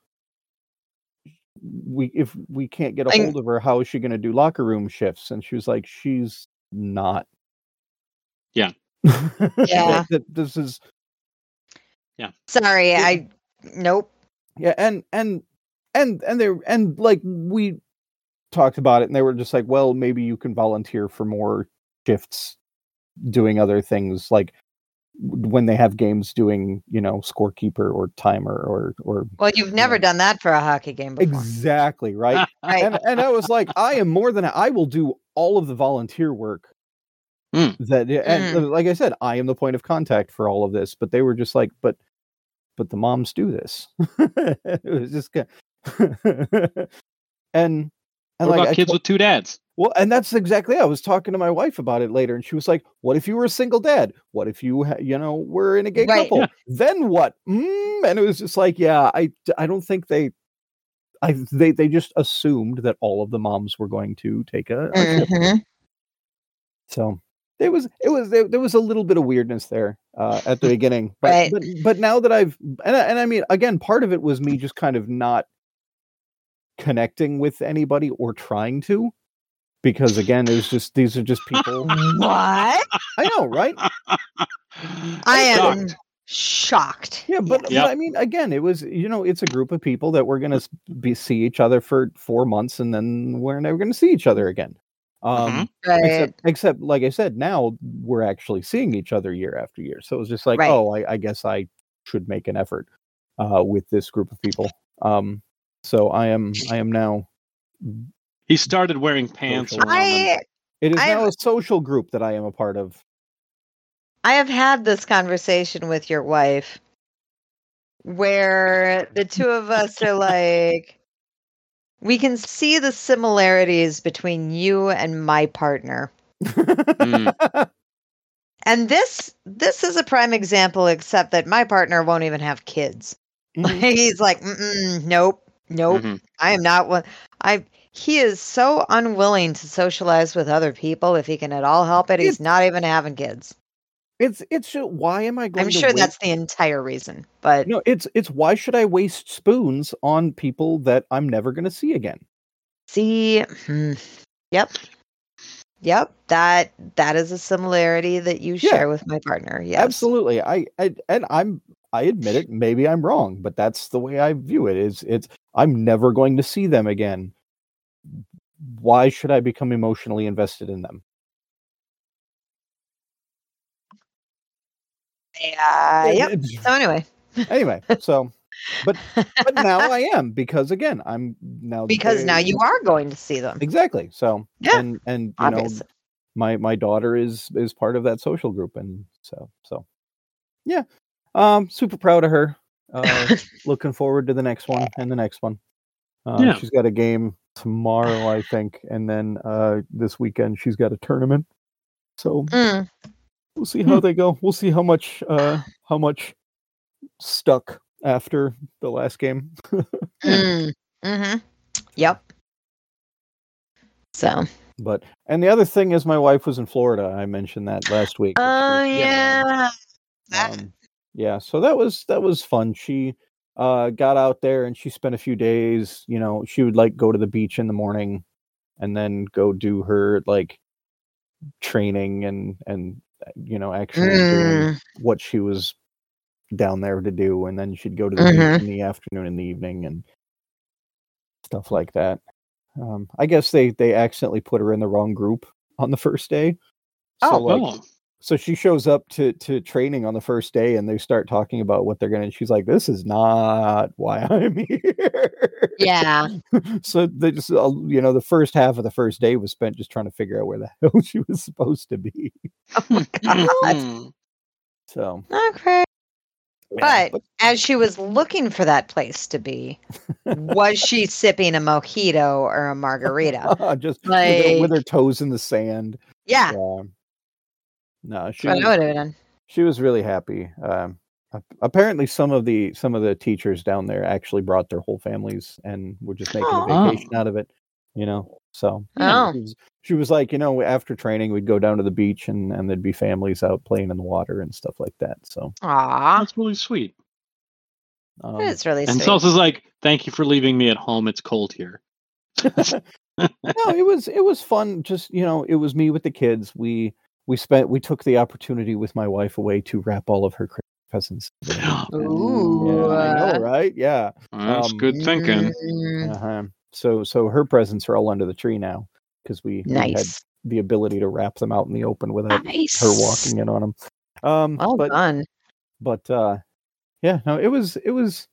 we if we can't get a I- hold of her, how is she going to do locker room shifts?" And she was like, "She's not." Yeah. Yeah. That- that this is Sorry, Yeah. I nope. yeah, and and and and they and like we talked about it, and they were just like, "Well, maybe you can volunteer for more shifts, doing other things like w- when they have games, doing you know scorekeeper or timer or or Well, you've never Yeah. done that for a hockey game before. exactly right." Right. and and I was like, I am more than I will do all of the volunteer work. Mm. That and Mm. like I said, I am the point of contact for all of this. But they were just like, but but the moms do this. It was just kind of and and What like about I kids to- with two dads? well, and that's exactly. I was talking to my wife about it later, and she was like, "What if you were a single dad? What if you, ha- you know, were in a gay Right. couple? Yeah. Then what?" Mm, and it was just like, yeah, I, I don't think they, I they they just assumed that all of the moms were going to take a, a trip. Mhm. So it was, it was, there, there was a little bit of weirdness there uh, at the beginning, but Right. but but now that I've, and I, and I mean, again, part of it was me just kind of not connecting with anybody or trying to. Because again, it was just these are just people. What? I know, right? I am Shocked. shocked. Yeah, but, Yep. but I mean, again, it was, you know, it's a group of people that we're going to be see each other for four months, and then we're never going to see each other again. Um, Mhm. Right. Except, except, like I said, now we're actually seeing each other year after year. So it was just like, Right. oh, I, I guess I should make an effort uh, with this group of people. Um, so I am, I am now. He started wearing pants Social. around them. I It is I've- now a social group that I am a part of. I have had this conversation with your wife where the two of us are like, we can see the similarities between you and my partner. Mm. And this this is a prime example, except that my partner won't even have kids. Mhm. He's like, Mm-mm, nope, nope. Mhm. I am not one. I he is so unwilling to socialize with other people if he can at all help it. He's It's- not even having kids. It's it's just, why am I going I'm to sure wait- that's the entire reason. But No, it's it's why should I waste spoons on people that I'm never going to see again? see, hmm, yep, yep. That that is a similarity that you Yeah. share with my partner. Yes, Absolutely. I, I and I'm I admit it, maybe I'm wrong, but that's the way I view it. Is it's I'm never going to see them again. Why should I become emotionally invested in them? Yeah. It- Yep. it's- So anyway, Anyway, so but but now I am, because again, I'm now that because they- now you are going to see them. exactly. So Yeah, and and you know Obviously. my my daughter is is part of that social group, and so so yeah, um super proud of her. Uh looking forward to the next one and the next one. Uh, Yeah. she's got a game tomorrow, I think, and then uh this weekend she's got a tournament, so Mm, we'll see how they go. We'll see how much uh how much stuck after the last game. mm, mm-hmm. Yep. So. But and the other thing is, my wife was in Florida. I mentioned that last week. that she Oh was- yeah. That- Um, yeah, so that was that was fun. She uh got out there and she spent a few days, you know, she would like go to the beach in the morning and then go do her like training and and you know, actually doing Mm, what she was down there to do, and then she'd go to the Mhm. beach in the afternoon and the evening and stuff like that. Um I guess they they accidentally put her in the wrong group on the first day. So Oh. like Oh. so she shows up to to training on the first day, and they start talking about what they're gonna. She's like, "This is not why I'm here." yeah. So they just, uh, you know, the first half of the first day was spent just trying to figure out where the hell she was supposed to be. Oh my god. Mhm. So, Okay. yeah, But as she was looking for that place to be, was she sipping a mojito or a margarita? but just with, her, with Like- her toes in the sand. Yeah. Yeah. No, she That's what I was, would have done. she was really happy. Um, ap- apparently, some of the some of the teachers down there actually brought their whole families and were just making a Oh. vacation out of it. You know, so Oh. she was, she was like, you know, after training, we'd go down to the beach and and there'd be families out playing in the water and stuff like that. So, Aw. That's really sweet. um, It's really And sweet. Salsa's like, "Thank you for leaving me at home. It's cold here." no, it was it was fun. Just, you know, it was me with the kids. We we spent we took the opportunity with my wife away to wrap all of her Christmas presents. Ooh. Yeah, I know, right? Yeah. That's Um, good thinking. Mm, Uh-huh. So so her presents are all under the tree now, because we, we had nice. the ability to wrap them out in the open without Nice. her walking in on them. Um, Well but done. but uh, yeah, no, it was it was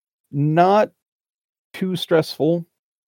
not too stressful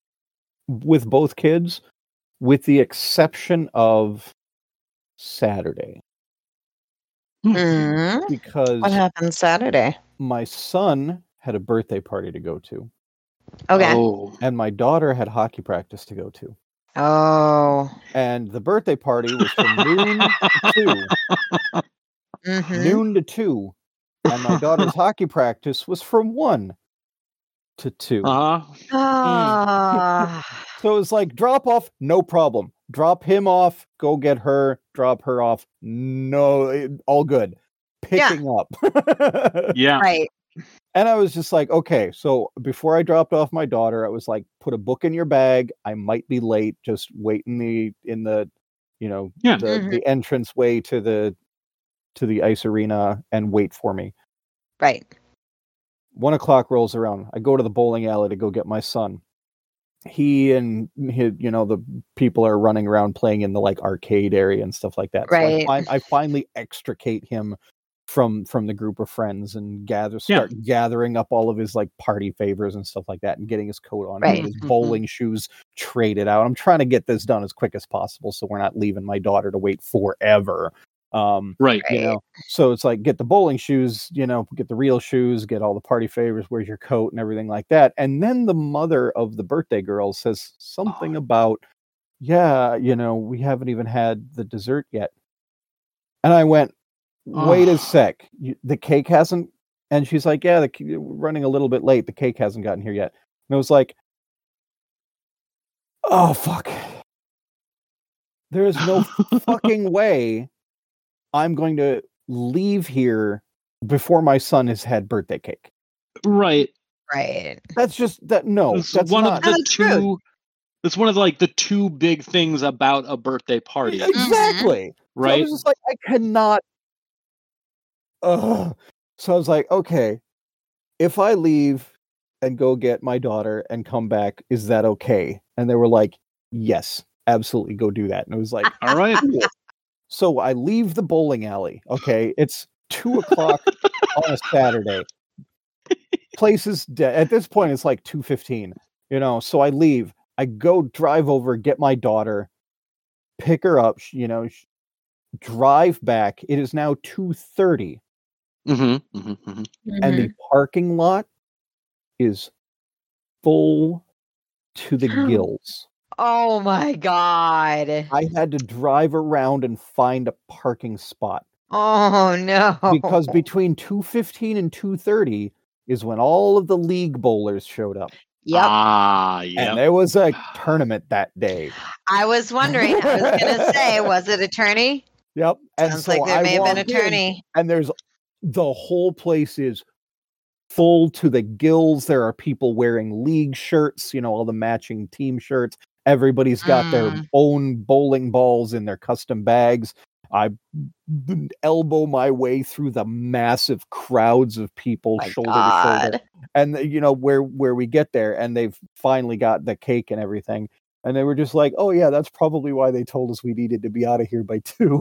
with both kids, with the exception of Saturday. Mhm. because What happened Saturday? my son had a birthday party to go to, Okay. Oh. and my daughter had hockey practice to go to. Oh. And the birthday party was from noon to two, Mhm. noon to two, and my daughter's hockey practice was from one to two. Uh-huh. Ah. So it was like drop off, no problem. Drop him off, go get her, drop her off. No, it- all good. Picking up. Yeah. Right. And I was just like, okay, so before I dropped off my daughter, I was like, put a book in your bag. I might be late. Just wait in the in the, you know, Yeah. the Mhm. the entrance way to the to the ice arena and wait for me. Right. One o'clock rolls around. I go to the bowling alley to go get my son. He and his, you know, the people are running around playing in the like arcade area and stuff like that. Right. So I, fin- I finally extricate him from from the group of friends and gather start gathering up all of his like party favors and stuff like that and getting his coat on, Right. getting his bowling shoes traded out. I'm trying to get this done as quick as possible so we're not leaving my daughter to wait forever. Um, Right. you know, so it's like get the bowling shoes, you know, get the real shoes, get all the party favors, where's your coat and everything like that. And then the mother of the birthday girl says something about, yeah, you know, we haven't even had the dessert yet. And I went, wait Oh. a sec, you, the cake hasn't. And she's like, yeah, the, we're running a little bit late. The cake hasn't gotten here yet. And I was like, oh, fuck. There is no fucking way I'm going to leave here before my son has had birthday cake. Right. Right. That's just that. No, It's that's one not of the That's rude. two. It's one of like the two big things about a birthday party, exactly. So I right? was just like, I cannot. Ugh. So I was like, okay, if I leave and go get my daughter and come back, is that okay? And they were like, yes, absolutely, go do that. And it was like, All right. cool. So I leave the bowling alley. Okay, it's two o'clock on a Saturday. Place is dead. At this point, it's like two fifteen. You know, so I leave. I go drive over, get my daughter, pick her up. You know, drive back. It is now two thirty, Mm-hmm, mm-hmm, mm-hmm. and the parking lot is full to the gills. Oh my God. I had to drive around and find a parking spot. Oh no. Because between two fifteen and two thirty is when all of the league bowlers showed up. Yep. Ah, yeah. And there was a tournament that day. I was wondering. I was gonna say, was it a tourney? Yep. And Sounds so like there I may have been a walked in, tourney. and there's the whole place is full to the gills. There are people wearing league shirts, you know, all the matching team shirts. Everybody's got their Mm. own bowling balls in their custom bags. I b- elbow my way through the massive crowds of people, My shoulder to shoulder. God. And you know where where we get there, and they've finally got the cake and everything. And they were just like, "Oh yeah, that's probably why they told us we needed to be out of here by two."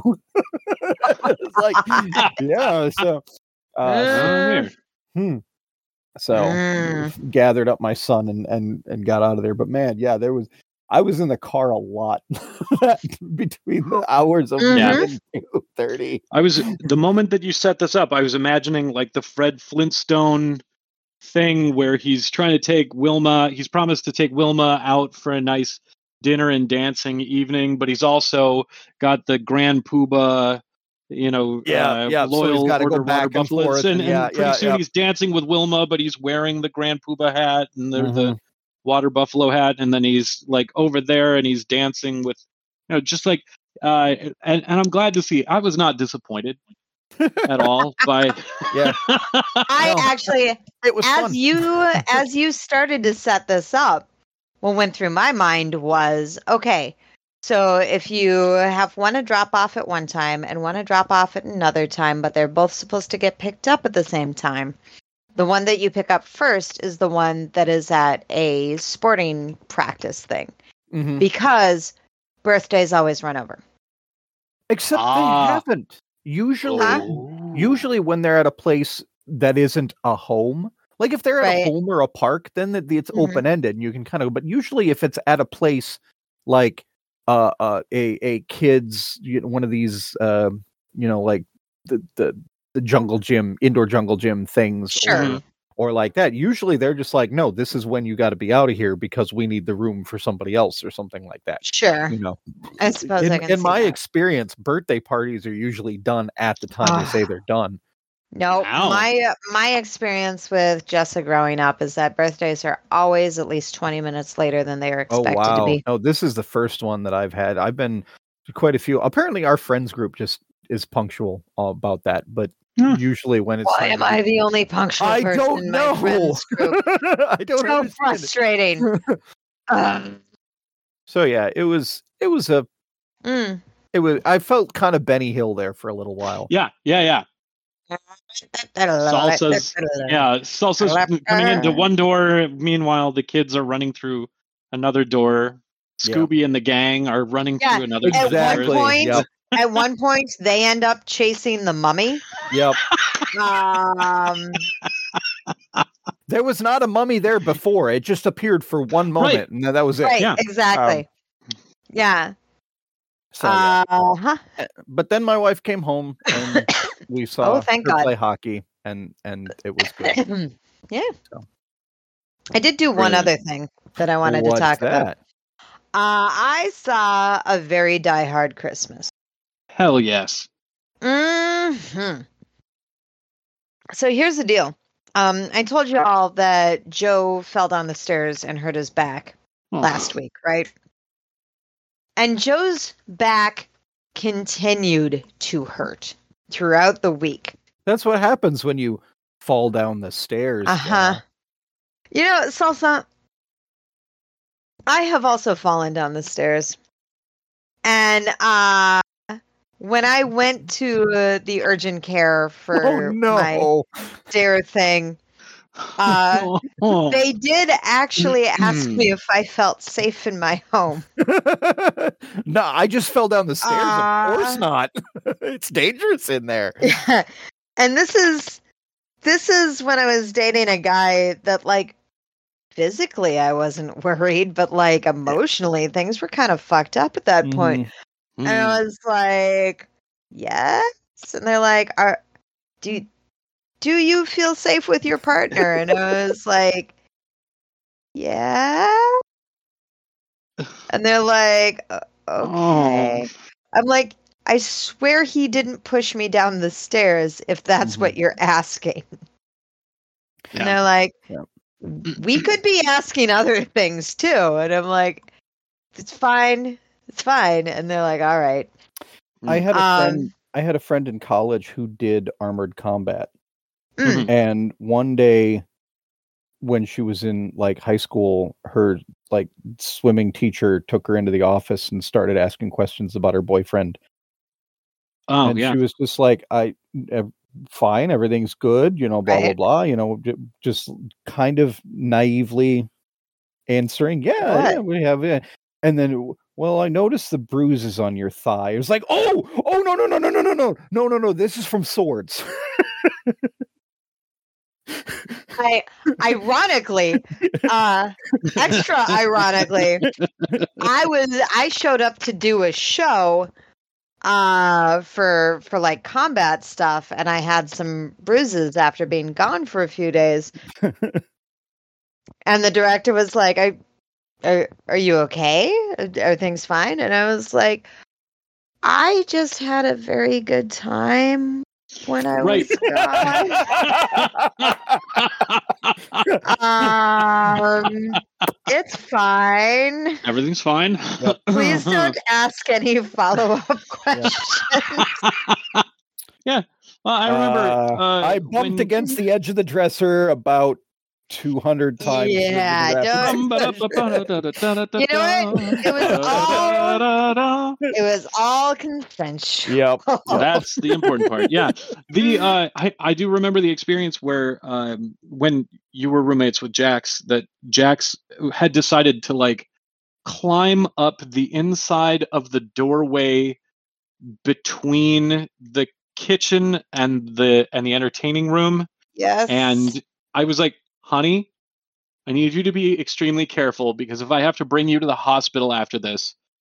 It's like, yeah. So, uh, Oh, weird. hmm. So Mm. gathered up my son and and and got out of there. But man, yeah, there was. I was in the car a lot between the hours of Mhm. one and two thirty. I was the moment that you set this up, I was imagining like the Fred Flintstone thing where he's trying to take Wilma. He's promised to take Wilma out for a nice dinner and dancing evening, but he's also got the Grand Poobah, you know, Yeah, uh, yeah, so he's loyal gotta go order back water and buffaloes, forth, and, and yeah, and pretty yeah, soon yeah. he's dancing with Wilma, but he's wearing the Grand Poobah hat and the, Mhm. the water buffalo hat, and then he's like over there and he's dancing with, you know, just like, uh, and, and I'm glad to see. I was not disappointed at all by. Yeah. I No. actually, It was as fun. you as you started to set this up, what went through my mind was, okay, so if you have one to drop off at one time and one to drop off at another time, but they're both supposed to get picked up at the same time, the one that you pick up first is the one that is at a sporting practice thing, Mhm. because birthdays always run over. Except Ah. they haven't. Usually, Oh. usually when they're at a place that isn't a home, like if they're at Right. a home or a park, then the, the- it's Mhm. open ended and you can kind of. But usually, if it's at a place like uh, uh a a kids, you know, one of these, uh, you know, like the the, the jungle gym, indoor jungle gym things, Sure. or, or like that. Usually they're just like, no, this is when you got to be out of here because we need the room for somebody else or something like that. Sure. You know, I suppose in, I can in see my that. experience, birthday parties are usually done at the time they say they're done. No, Wow. my uh, my experience with Jessa growing up is that birthdays are always at least twenty minutes later than they are Oh expected to wow! be. No, this is the first one that I've had. I've been to quite a few. Apparently, our friends group just is punctual about that. But Hmm. usually, when it's Why time am to I get- the only punctual I person don't in know. my friends group? I don't So understand it. frustrating. um, So yeah, it was. It was a. mm. It was. I felt kind of Benny Hill there for a little while. Yeah, yeah, yeah. Salsa's, yeah, Salsa's coming into one door. Meanwhile, the kids are running through another door. Yeah. Scooby and the gang are running Yeah, through another At Exactly. one point, Yep. at one point, they end up chasing the mummy. Yep. Um, There was not a mummy there before. It just appeared for one moment, Right. and then that was it. right, Yeah. exactly. yeah. So, yeah. Uh huh. Uh, But then my wife came home and we saw Oh, thank her God. play hockey, and and it was good. yeah. So. I did do one Brilliant. other thing that I wanted What's to talk about. that? Uh, I saw A Very Die Hard Christmas. Hell yes. hmm So here's the deal. Um, I told you all that Joe fell down the stairs and hurt his back Oh. last week, right? And Joe's back continued to hurt throughout the week. That's what happens when you fall down the stairs. Uh huh. You know, Salsa, I have also fallen down the stairs. And uh, when I went to uh, the urgent care for Oh my no! stair thing, uh, Oh. they did actually ask me if I felt safe in my home. No, I just fell down the stairs. Uh, of course not. It's dangerous in there. And this is this is when I was dating a guy that, like, physically I wasn't worried, but like emotionally things were kind of fucked up at that point. Mhm. And I was like, yes. And they're like, Are do you, do you feel safe with your partner? And I was like, yeah. And they're like, "O- okay. I'm like, I swear he didn't push me down the stairs if that's Mhm. what you're asking. Yeah. And they're like, Yeah. we could be asking other things too. And I'm like, it's fine. It's fine. And they're like, all right. I had a Um, friend. I had a friend in college who did armored combat, Mm. and one day, when she was in like high school, her like swimming teacher took her into the office and started asking questions about her boyfriend. Oh, and yeah. she was just like, I, ev- fine, everything's good, you know, blah, Right. blah, blah, you know, j- just kind of naively answering, yeah, What? yeah, we have it. And then, well, I noticed the bruises on your thigh. It was like, oh, oh, no, no, no, no, no, no, no, no, no, no, this is from swords. I, ironically, uh, extra ironically, I was I showed up to do a show uh for for like combat stuff, and I had some bruises after being gone for a few days. And the director was like, I are, are you okay? Are, are things fine? And I was like, I just had a very good time when I Right. was gone. Um, it's fine. Everything's fine. Yep. Please don't ask any follow-up questions. Yeah. Well, I remember. Uh, Uh, I bumped when- against the edge of the dresser about two hundred times. during the Yeah, rapid don't- succession. You know what? It was all- It was all consensual. Yep. yep. That's the important part. Yeah. The uh, I, I do remember the experience where um, when you were roommates with Jax, that Jax had decided to like climb up the inside of the doorway between the kitchen and the and the entertaining room. Yes. And I was like, honey, I need you to be extremely careful, because if I have to bring you to the hospital after this,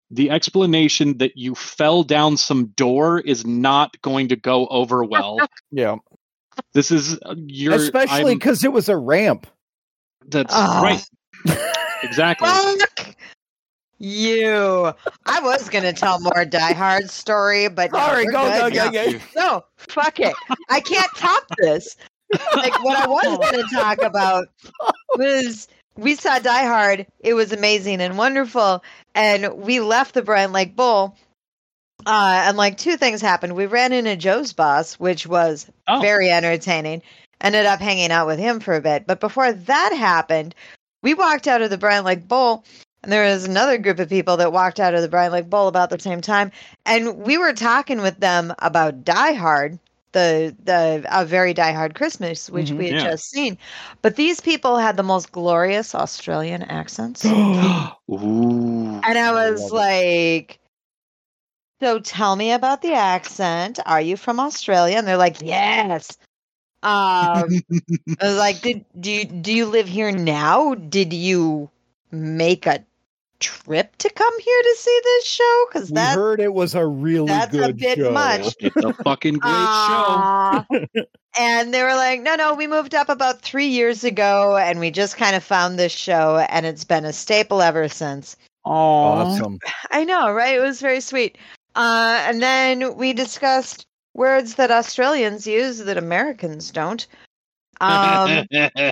the explanation that you fell down some door is not going to go over well. Yeah. This is uh, your especially because it was a ramp. That's Oh. right. Exactly. Fuck you. I was gonna tell more Die Hard story, but no, Sorry, we're go, good go, now. go, go. No, fuck it. I can't top this. Like what I was gonna talk about was we saw Die Hard. It was amazing and wonderful, and we left the Brian Lake Bowl. Uh, and like two things happened. We ran into Joe's boss, which was Oh. very entertaining. Ended up hanging out with him for a bit. But before that happened, we walked out of the Brian Lake Bowl, and there was another group of people that walked out of the Brian Lake Bowl about the same time. And we were talking with them about Die Hard, the the a very Die Hard Christmas, which Mhm. we had Yeah. just seen. But these people had the most glorious Australian accents. Ooh. And I was Love it. like, so tell me about the accent. Are you from Australia? And they're like, yes. Um, I was like, did do you do you live here now? Did you make a trip to come here to see this show? Because We that heard it was a really that's a good bit show. much. It's a fucking great show. Aw. And they were like, no, no, we moved up about three years ago, and we just kind of found this show, and it's been a staple ever since. Awesome. I know, right? It was very sweet. Uh, and then we discussed words that Australians use that Americans don't. Um,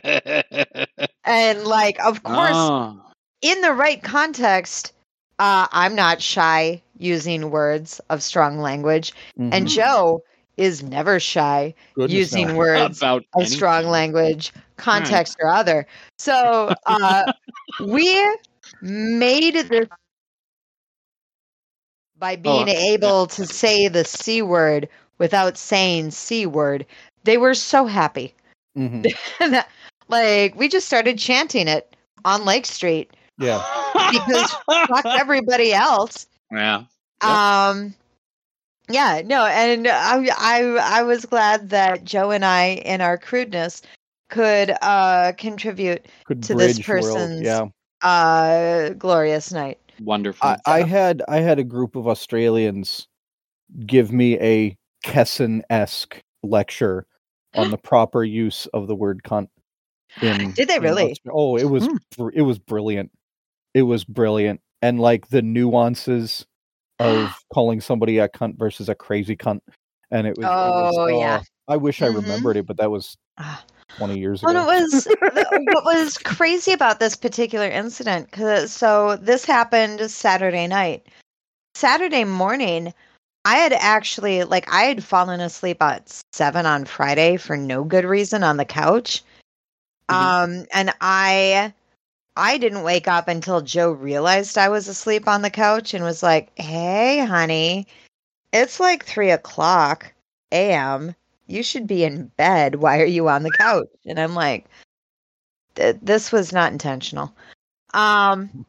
and like, of course, Oh. in the right context, uh, I'm not shy using words of strong language, Mhm. and Joe is never shy Goodness using no. words About of strong anything. language, context or other. So uh, we made this by being Oh, able to say the C word without saying C word. They were so happy. Mhm. Like, we just started chanting it on Lake Street. Yeah. Because fuck everybody else. Yeah. Um, yeah, no, and I, I, I was glad that Joe and I, in our crudeness, could uh, contribute Could to this bridge world. person's Yeah. uh, glorious night. Wonderful. I, I had I had a group of Australians give me a Kesson-esque lecture on the proper use of the word cunt. In, Did they in really? Austra- oh, it was Hmm. br- it was brilliant. It was brilliant, and like the nuances of calling somebody a cunt versus a crazy cunt, and it was. it was Oh, yeah. I wish I Mhm. remembered it, but that was Ah. twenty years Well, ago. it was what was crazy about this particular incident. Cause so this happened Saturday night. Saturday morning, I had actually like I had fallen asleep at seven on Friday for no good reason on the couch. Um, and I I didn't wake up until Joe realized I was asleep on the couch and was like, "Hey, honey, it's like three o'clock a m. You should be in bed. Why are you on the couch?" And I'm like, th- "This was not intentional." Um,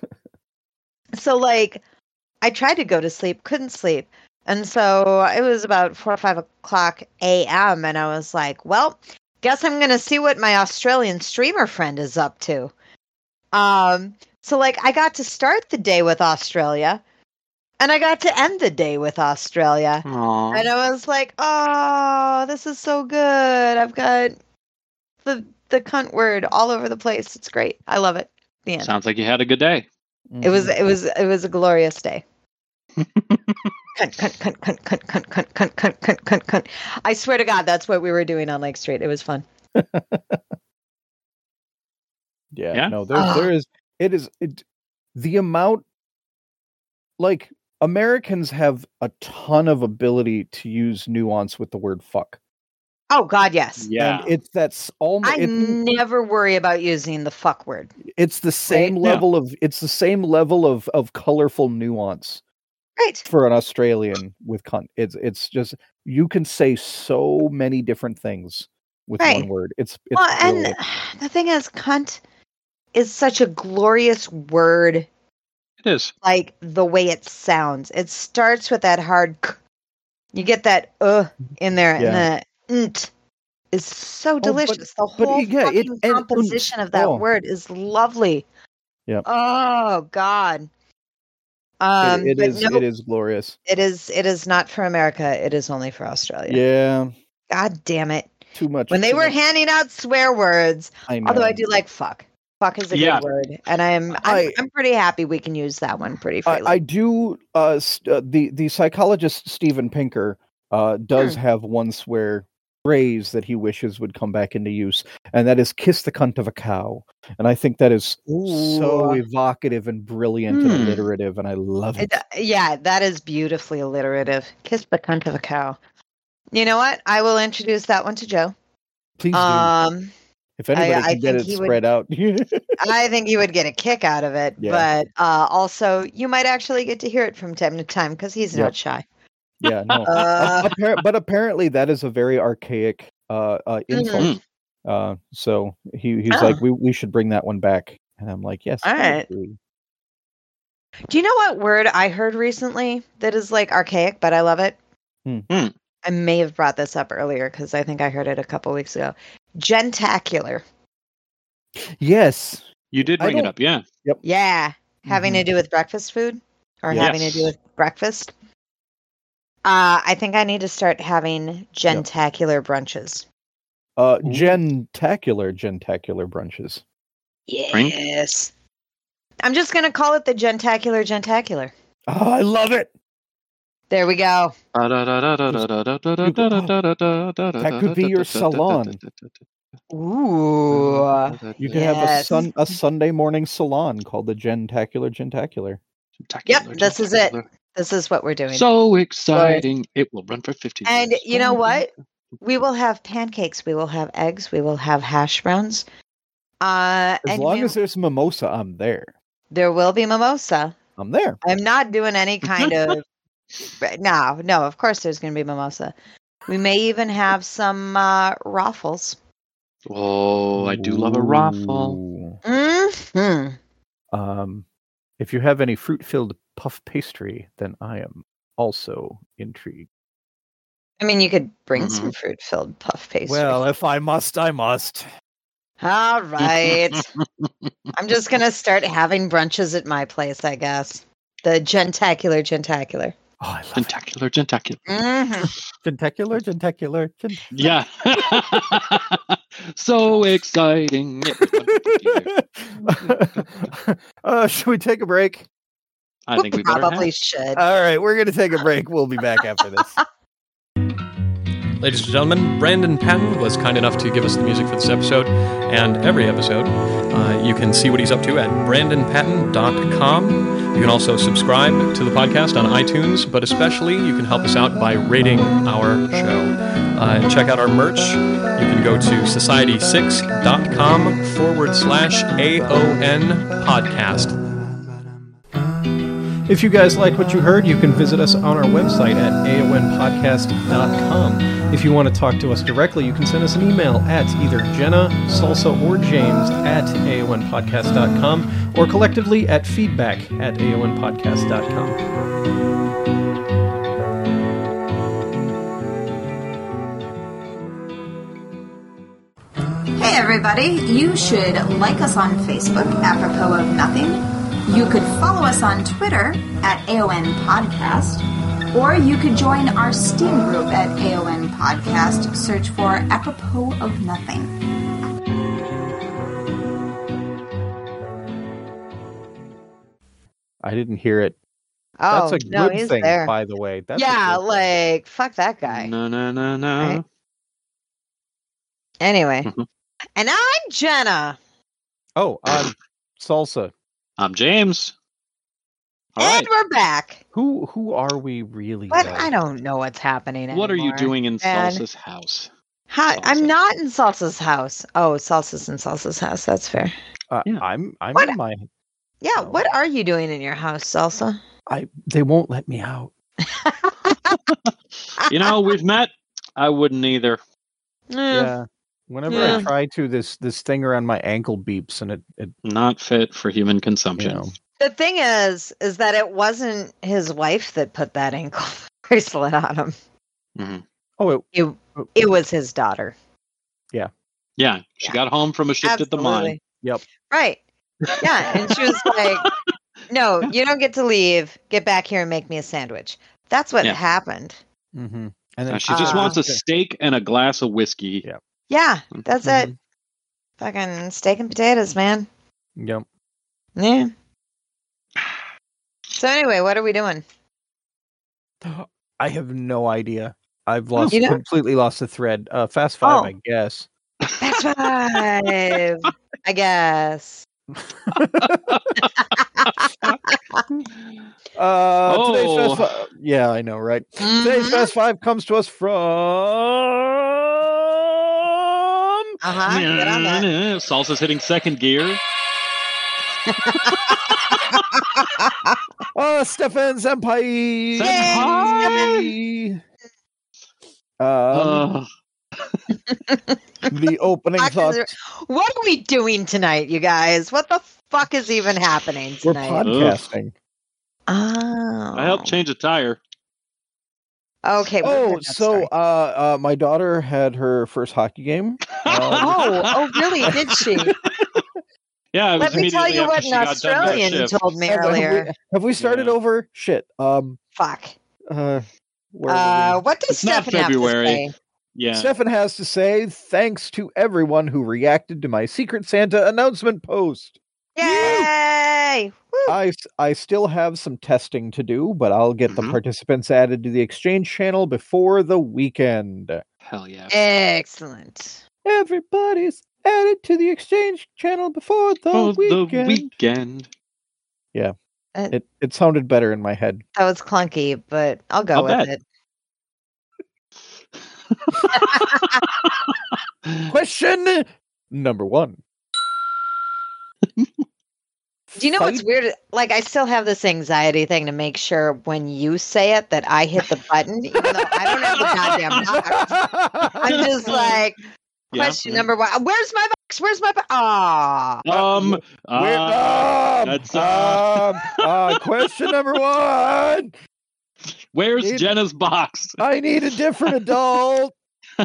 so like, I tried to go to sleep, couldn't sleep, and so it was about four or five o'clock a m. And I was like, "Well, guess I'm gonna see what my Australian streamer friend is up to." Um, so like I got to start the day with Australia and I got to end the day with Australia. Aw. And I was like, oh, this is so good. I've got the the cunt word all over the place. It's great. I love it. The end. Sounds like you had a good day. It was Mhm. it was it was a glorious day. Cunt, cunt, cunt, cunt, cunt, cunt, cunt, cunt, cunt, cunt, cunt, cunt. I swear to God, that's what we were doing on Lake Street. It was fun. Yeah, Yeah? no, there Ah. there is it is it the amount like Americans have a ton of ability to use nuance with the word fuck. Oh God, yes. Yeah. And it's that's almost I it, never worry about using the fuck word. it's the same Yeah. level of it's the same level of of colorful nuance Right. for an Australian with cunt. It's it's just you can say so many different things with Right. one word. It's it's Well, and brilliant. the thing is, cunt is such a glorious word, It is. like the way it sounds. It starts with that hard k. You get that uh in there, Yeah. and the nt is so but- delicious. the but whole yeah, it- fucking and composition unt, of that oh. word is lovely. Yep. Oh God. Um, it, it but is. nope, It is glorious. it is. It is not for America. It is only for Australia. Yeah. God damn it! Too much. When they too were much. handing out swear words, I know. although I do like fuck. Fuck is a Yeah. good word, and I'm I'm, I- I'm pretty happy we can use that one pretty I, freely. I do. Uh, st- uh, the the psychologist Steven Pinker uh does Hmm. have one swear phrase that he wishes would come back into use, and that is "kiss the cunt of a cow." And I think that is so Ooh. evocative and brilliant and Hmm. alliterative, and I love it. It- yeah, that is beautifully alliterative. Kiss the cunt of a cow. You know what? I will introduce that one to Joe. Please do. Um, If anybody I can get think it he would- spread out. I think you would get a kick out of it, Yeah. but uh, also you might actually get to hear it from time to time because he's not Yep. shy. Yeah, no. Uh, Appar- but apparently that is a very archaic uh, uh, insult. Uh, so he he's Oh. like, we we should bring that one back, and I'm like, yes. All right. totally. Do you know what word I heard recently that is like archaic, but I love it? Hmm. Hmm. I may have brought this up earlier because I think I heard it a couple weeks ago. Gentacular. Yes. You did I bring it don't- up, yeah. Yeah. Having Mhm. to do with breakfast food or Yes. having to do with breakfast. Uh, I think I need to start having gentacular brunches. Uh, Ooh. gentacular, gentacular brunches. Frank? Yes. I'm just going to call it the gentacular gentacular. Oh, I love it. That There we go. could be your salon. Ooh. You can have a Yes. sun a Sunday morning salon called the Gentacular Gentacular. Yep, this is it. This is what we're doing. So exciting. It will run for fifty And years. you know what? We will have pancakes. We will have eggs. We will have hash browns. Uh, As and long we- as there's mimosa, I'm there. there will be mimosa. I'm there. I'm not doing any kind of. No, no. Of course, there's going to be mimosa. We may even have some uh, raffles. Oh, I do love a raffle. Ooh. Hmm. Um, if you have any fruit-filled puff pastry, then I am also intrigued. I mean, you could bring Mhm. some fruit-filled puff pastry. Well, if I must, I must. All right. I'm just going to start having brunches at my place, I guess. The Gentacular Gentacular. Oh, I love it. Gentacular, gentacular. Mm-hmm. Gentacular, gentacular, gent- Yeah. So exciting. It will run for fifty years. uh, should we take a break? I think we better probably have. should. All right, we're going to take a break. We'll be back after this. Ladies and gentlemen, Brandon Patton was kind enough to give us the music for this episode and every episode. Uh, you can see what he's up to at brandon patton dot com. You can also subscribe to the podcast on iTunes, but especially you can help us out by rating our show. Uh, check out our merch. You can go to society six dot com forward slash A O N podcast. If you guys like what you heard, you can visit us on our website at A O N podcast dot com. If you want to talk to us directly, you can send us an email at either Jenna, Salsa, or James at A O N podcast dot com, or collectively at feedback at A O N podcast dot com. Hey everybody, you should like us on Facebook, apropos of nothing. You could follow us on Twitter at A O N Podcast, or you could join our Steam group at A O N Podcast. Search for apropos of nothing. I didn't hear it. Oh, That's a no, good he's thing, there. by the way. That's a yeah, good thing. like, fuck that guy. No, no, no, no. Right. Anyway. Mhm. And I'm Jenna. Oh, um, Salsa. I'm James. All and right. we're back. Who who are we really? But though? I don't know what's happening What are you anymore. doing in And- Salsa's house? Hi, Salsa? I'm not in Salsa's house. Oh, Salsa's in Salsa's house. That's fair. Uh, Yeah. I'm I'm What? in my. Yeah, Oh. what are you doing in your house, Salsa? I they won't let me out. You know, we've met. I wouldn't either. Eh, Yeah. Whenever Yeah. I try to, this this thing around my ankle beeps, and it it Not fit for human you consumption. know. The thing is, is that it wasn't his wife that put that ankle bracelet on him. Mhm. Oh, it, It, it was his daughter. Yeah, she Yeah. got home from a shift at the mine. Absolutely. Yep. Right. Yeah, and she was like, No, Yeah. you don't get to leave. Get back here and make me a sandwich. That's what Yeah. happened. Mm-hmm. And Uh, then she just Uh, wants a steak and a glass of whiskey. Yeah. Yeah, that's Mhm. it. Fucking steak and potatoes, man. Yep. Yeah. So anyway, what are we doing? I have no idea. I've Oh. lost You know- completely lost the thread. Uh, Fast Five, Oh. I guess. That's five. I guess. Uh, today's Oh. Fast Five. Yeah, I know, right? Today's Mhm. Fast Five comes to us from. Uh-huh. Get on that. Salsa's hitting second gear. Uh, Stefan Senpai. Senpai! Um, Uh, the opening Fuck thoughts. is- What are we doing tonight, you guys? What the fuck is even happening We're tonight? podcasting. Oh. I helped change a tire. Okay. we've Oh, heard that so story. uh, uh, my daughter had her first hockey game. Um, Oh, oh, really? Did she? Yeah, it was Let me tell immediately you after what she an got done that Australian shift. told me have, have we, earlier. have we started Yeah. over? Shit. Um. Fuck. Uh. Where Uh, were we? what does It's not Stefan have to February. say? Yeah. Stefan has to say thanks to everyone who reacted to my Secret Santa announcement post. Yay! Woo! I, s- I still have some testing to do, but I'll get the Mhm. participants added to the exchange channel before the weekend. Hell yeah. Excellent. Everybody's added to the exchange channel before the For the weekend. weekend. Uh, It it sounded better in my head. that was clunky, but I'll go I'll with bet. it. Question number one. Do you know what's Fight- weird? Like, I still have this anxiety thing to make sure when you say it that I hit the button, even though I don't have the goddamn box. I'm just like, Yeah, question yeah. number one. Where's my box? Where's my box? Ah. Um, Where- uh, um, that's, uh, um, uh, question number one. where's Need- Jenna's box? I need a different adult.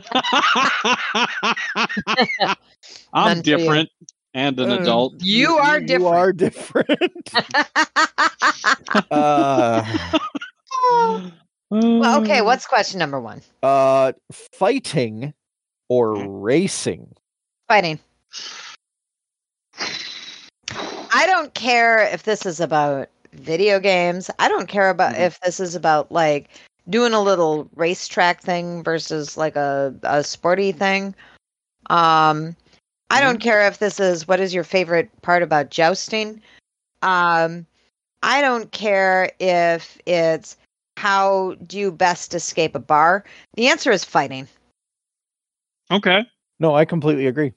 I'm None for you. different and an Uh, adult. You are You are different. uh, Well, okay, what's question number one? uh, fighting or Mhm. racing? Fighting. I don't care if this is about video games. I don't care about Mhm. if this is about like doing a little racetrack thing versus like a, a sporty thing. Um, I don't care if this is what is your favorite part about jousting. Um, I don't care if it's how do you best escape a bar. The answer is fighting. Okay. No, I completely agree.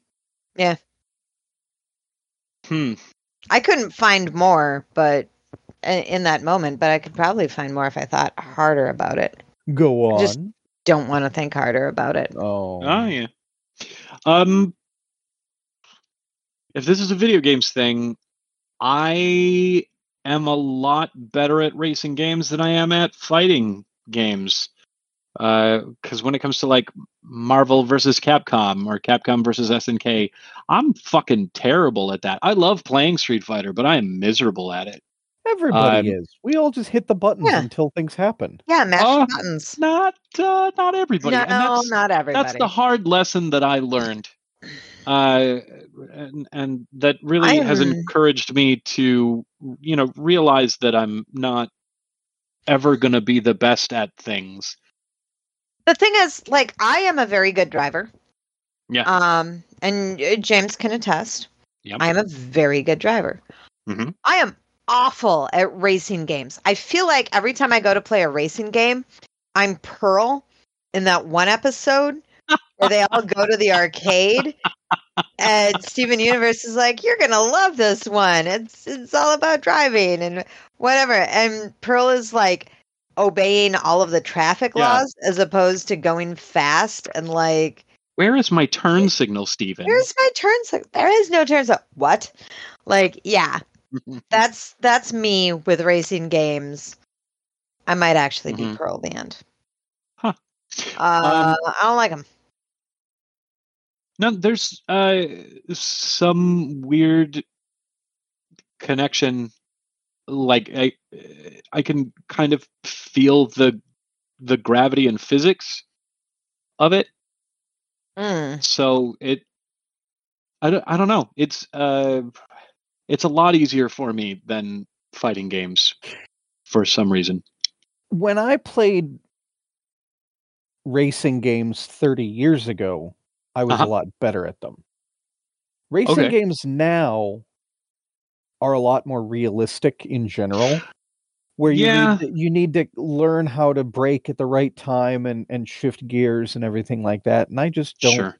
Hmm. I couldn't find more, but in in that moment, but I could probably find more if I thought harder about it. Go on. Just- Don't want to think harder about it. oh. Oh yeah. Um. If this is a video games thing, I am a lot better at racing games than I am at fighting games. Because when it comes to like Marvel versus Capcom or Capcom versus S N K, I'm fucking terrible at that. I love playing Street Fighter, but I am miserable at it. Everybody Um, is. We all just hit the buttons Yeah. until things happen. Yeah, mash Oh, the buttons. Not uh, not everybody. No, and that's, not everybody. that's the hard lesson that I learned. Uh, and, and that really has I'm- encouraged me to, you know, realize that I'm not ever going to be the best at things. The thing is, like, I am a very good driver. Yeah. Um, and uh, James can attest. Yep. I am a very good driver. Mhm. I am awful at racing games. I feel like every time I go to play a racing game, I'm Pearl in that one episode where they all go to the arcade. And Steven Universe is like, "You're gonna love this one. It's it's all about driving and whatever." And Pearl is like obeying all of the traffic Yeah. laws as opposed to going fast and like, Where is my turn signal, Steven? "Where's my turn signal? There is no turn signal." What? Like, yeah, that's that's me with racing games. I might actually be Mhm. Pearl Band. Huh. Uh, I don't like them. No, there's uh, some weird connection like I I can kind of feel the the gravity and physics of it. Mm. So it I don't I don't know. It's uh it's a lot easier for me than fighting games for some reason. When I played racing games thirty years ago, I was Uh-huh. a lot better at them. Racing Okay. games now are a lot more realistic in general, where you Yeah. need to, you need to learn how to brake at the right time and and shift gears and everything like that. And I just don't Sure.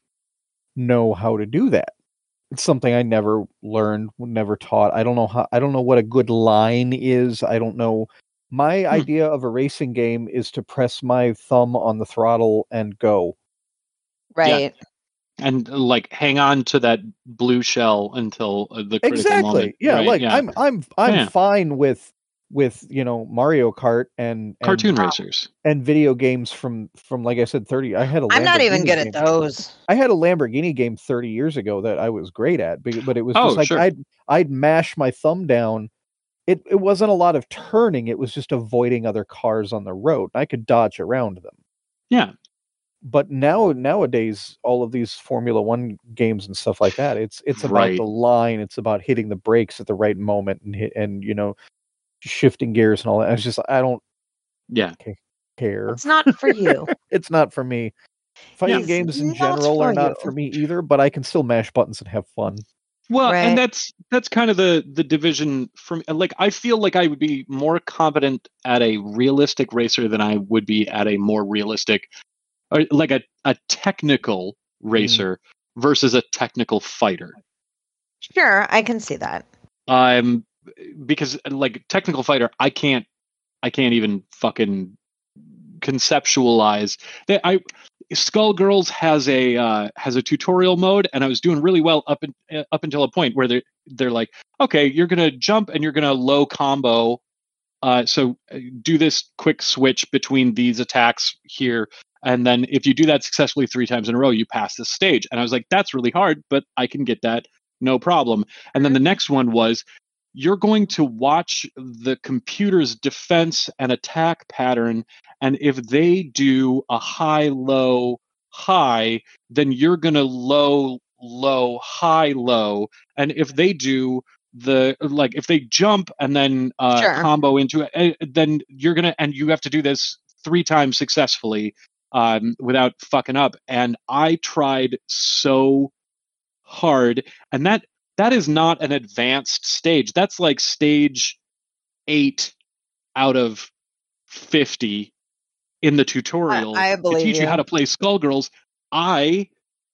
know how to do that. It's something I never learned, never taught. I don't know how I don't know what a good line is. I don't know. My Hmm. idea of a racing game is to press my thumb on the throttle and go. Right. And like hang on to that blue shell until uh, the critical Exactly. moment. Yeah, Right. like Yeah. I'm I'm I'm Yeah. fine with with, you know, Mario Kart and Cartoon and racers. and video games from from like I said thirty. I had a I'm not even Lamborghini good game. at those. I had a Lamborghini game thirty years ago that I was great at, be- but it was Oh, just like sure. I'd I'd mash my thumb down. It it wasn't a lot of turning, it was just avoiding other cars on the road. I could dodge around them. Yeah. But now nowadays all of these Formula one games and stuff like that, it's it's about Right. the line, it's about hitting the brakes at the right moment and hit, and you know, shifting gears and all that. I was just I don't Yeah. ca- care. It's not for you. It's not for me. Fighting It's games in not general for are not you. for me either, but I can still mash buttons and have fun. Well, Right. and that's that's kind of the the division from like I feel like I would be more competent at a realistic racer than I would be at a more realistic or like a, a technical racer versus a technical fighter. Sure, I can see that. Um because like technical fighter, I can't I can't even fucking conceptualize that. I Skullgirls has a uh, has a tutorial mode, and I was doing really well up in, uh, up until a point where they're they're like, okay, you're gonna jump and you're gonna low combo. Uh, so uh, do this quick switch between these attacks here, and then if you do that successfully three times in a row, you pass this stage. And I was like, that's really hard, but I can get that, no problem. And then the next one was, you're going to watch the computer's defense and attack pattern, and if they do a high, low, high, then you're going to low, low, high, low. And if they do the, like, if they jump and then uh, Sure. combo into it, uh, then you're going to, and you have to do this three times successfully um, without fucking up. And I tried so hard, and that that is not an advanced stage. That's like stage eight out of fifty in the tutorial I, I to believe teach you. you. how to play Skullgirls. I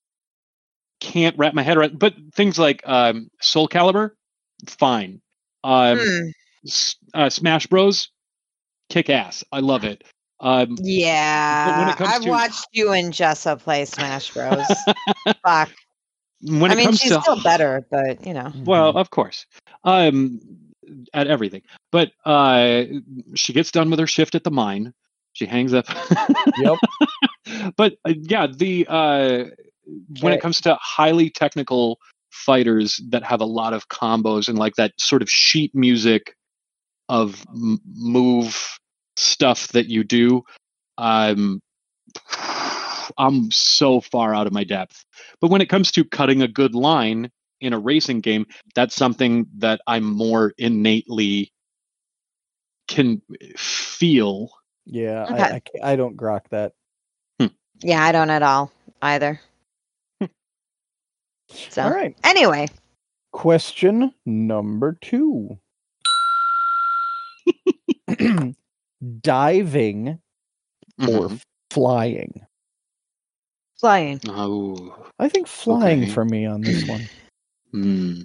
can't wrap my head around, but things like um, Soul Calibur, fine. Um, Hmm. S- uh, Smash Bros, kick ass. I love it. Um, Yeah, comes I've to- watched you and Jessa play Smash Bros. Fuck. when I it mean, comes she's to still better, but you know. Well, of course. Um, at everything. But uh, she gets done with her shift at the mine. She hangs up. Yep. But uh, yeah, the uh, when it Okay. comes to highly technical fighters that have a lot of combos and like that sort of sheet music of m- move stuff that you do, um, I'm so far out of my depth. But when it comes to cutting a good line in a racing game, that's something that I'm more innately can feel. Yeah, Okay. I, I ca- I don't grok that. Yeah, I don't at all either. So All right. anyway, Question number two. Diving or Mhm. flying? flying. Oh, I think flying Okay. for me on this one. hmm.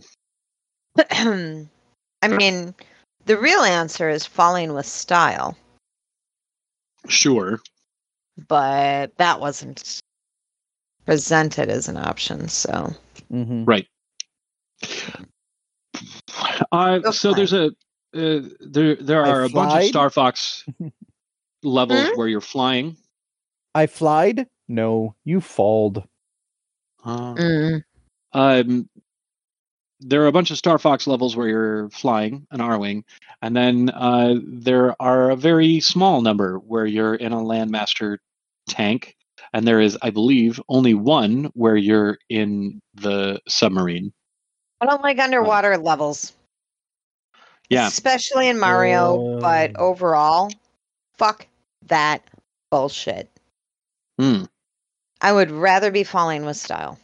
I mean, the real answer is falling with style, Sure. but that wasn't presented as an option. So Mm-hmm. Right. Uh, Go so fly. there's a uh, there there I are a bunch of flied. Star Fox levels Hmm? where you're flying. I flied? No, you falled. Uh, mm, um, there are a bunch of Star Fox levels where you're flying an R-wing, and then uh, there are a very small number where you're in a Landmaster tank, and there is, I believe, only one where you're in the submarine. I don't like underwater levels. Yeah. Especially in Mario, Uh, but overall, fuck that bullshit. Hmm. I would rather be falling with style.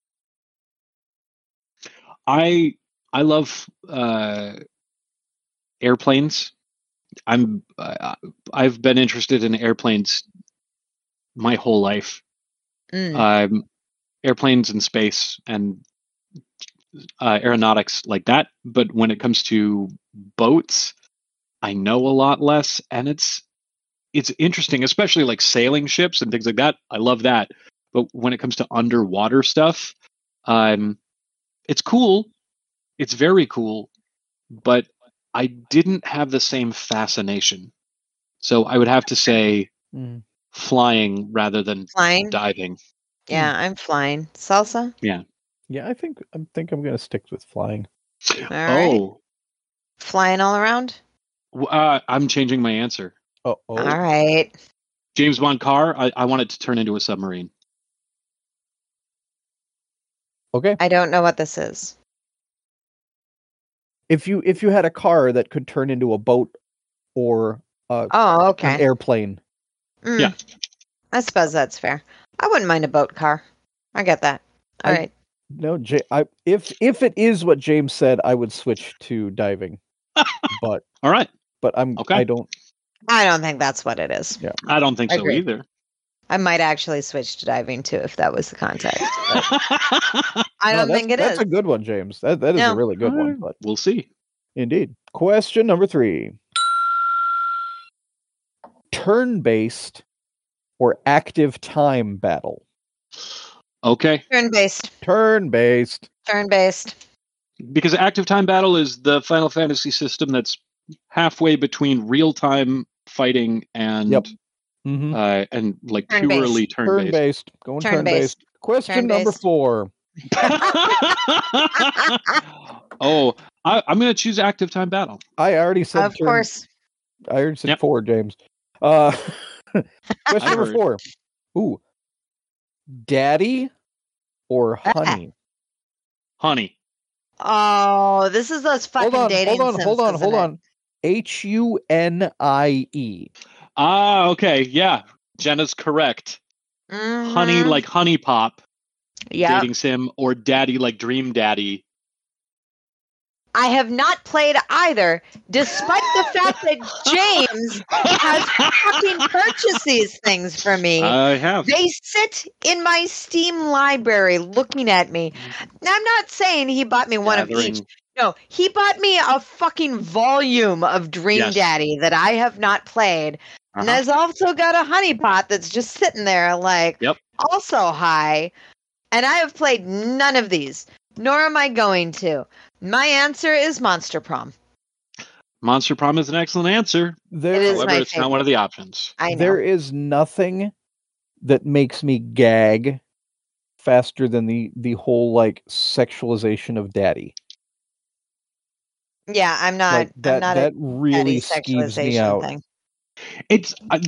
I I love uh, airplanes. I'm uh, I've been interested in airplanes my whole life. Mm. Um, airplanes in space and uh, aeronautics like that. But when it comes to boats, I know a lot less, and it's it's interesting, especially like sailing ships and things like that. I love that. But when it comes to underwater stuff, um, it's cool. It's very cool, but I didn't have the same fascination. So I would have to say mm. flying rather than Flying? diving. Yeah, I'm flying. Salsa? Yeah, I think I think I'm gonna stick with flying. All right. Oh, Flying all around? w- uh, I'm changing my answer. Oh, oh. All right. James Bond car, I, I want it to turn into a submarine. Okay. I don't know what this is. If you if you had a car that could turn into a boat or uh, Oh, an okay. airplane, Mm. Yeah. I suppose that's fair. I wouldn't mind a boat car. I get that. All I- right. no, J- I, if if it is what James said, I would switch to diving. but All right. but I'm Okay. I don't. I don't think that's what it is. I don't think I so agree. either. I might actually switch to diving too if that was the context. but I No, don't that's, think it is. That's a good one, James. That that is No. a really good one. Alright. But We'll see. indeed, question number three: turn-based or active time battle? Okay. Turn based. Turn-based. Turn based. Because active time battle is the Final Fantasy system that's halfway between real time fighting and Yep. Mm-hmm. uh, and like Turn-based. purely turn based. Turn-based. Going Turn-based. turn-based. Question number Turn-based. four. oh, I, I'm going to choose active time battle. I already said. Of turn- course. I already said Yep. four, James. Uh, question I number heard. four. Ooh, daddy or Ah. honey? Honey. Oh, this is those fucking Hold on, dating hold on, sims, hold on, isn't hold it? on. H U N I E. Ah, okay. Yeah. Jenna's correct. Mhm. Honey like Honey Pop, Yeah. dating sim, or daddy like Dream Daddy. I have not played either, despite the fact that James has fucking purchased these things for me. I have. They sit in my Steam library looking at me. Now, I'm not saying he bought me one of each. Gathering- No, he bought me a fucking volume of Dream Yes. Daddy that I have not played. And Uh-huh. there's also got a honey pot that's just sitting there, like, Yep. also high. And I have played none of these, nor am I going to. My answer is Monster Prom. Monster Prom is an excellent answer. There, It is However, my it's not one of the options. I know. there is nothing that makes me gag faster than the the whole like sexualization of daddy. yeah, I'm not. Like that I'm not that a really daddy skeeves me sexualization out. thing. It's I,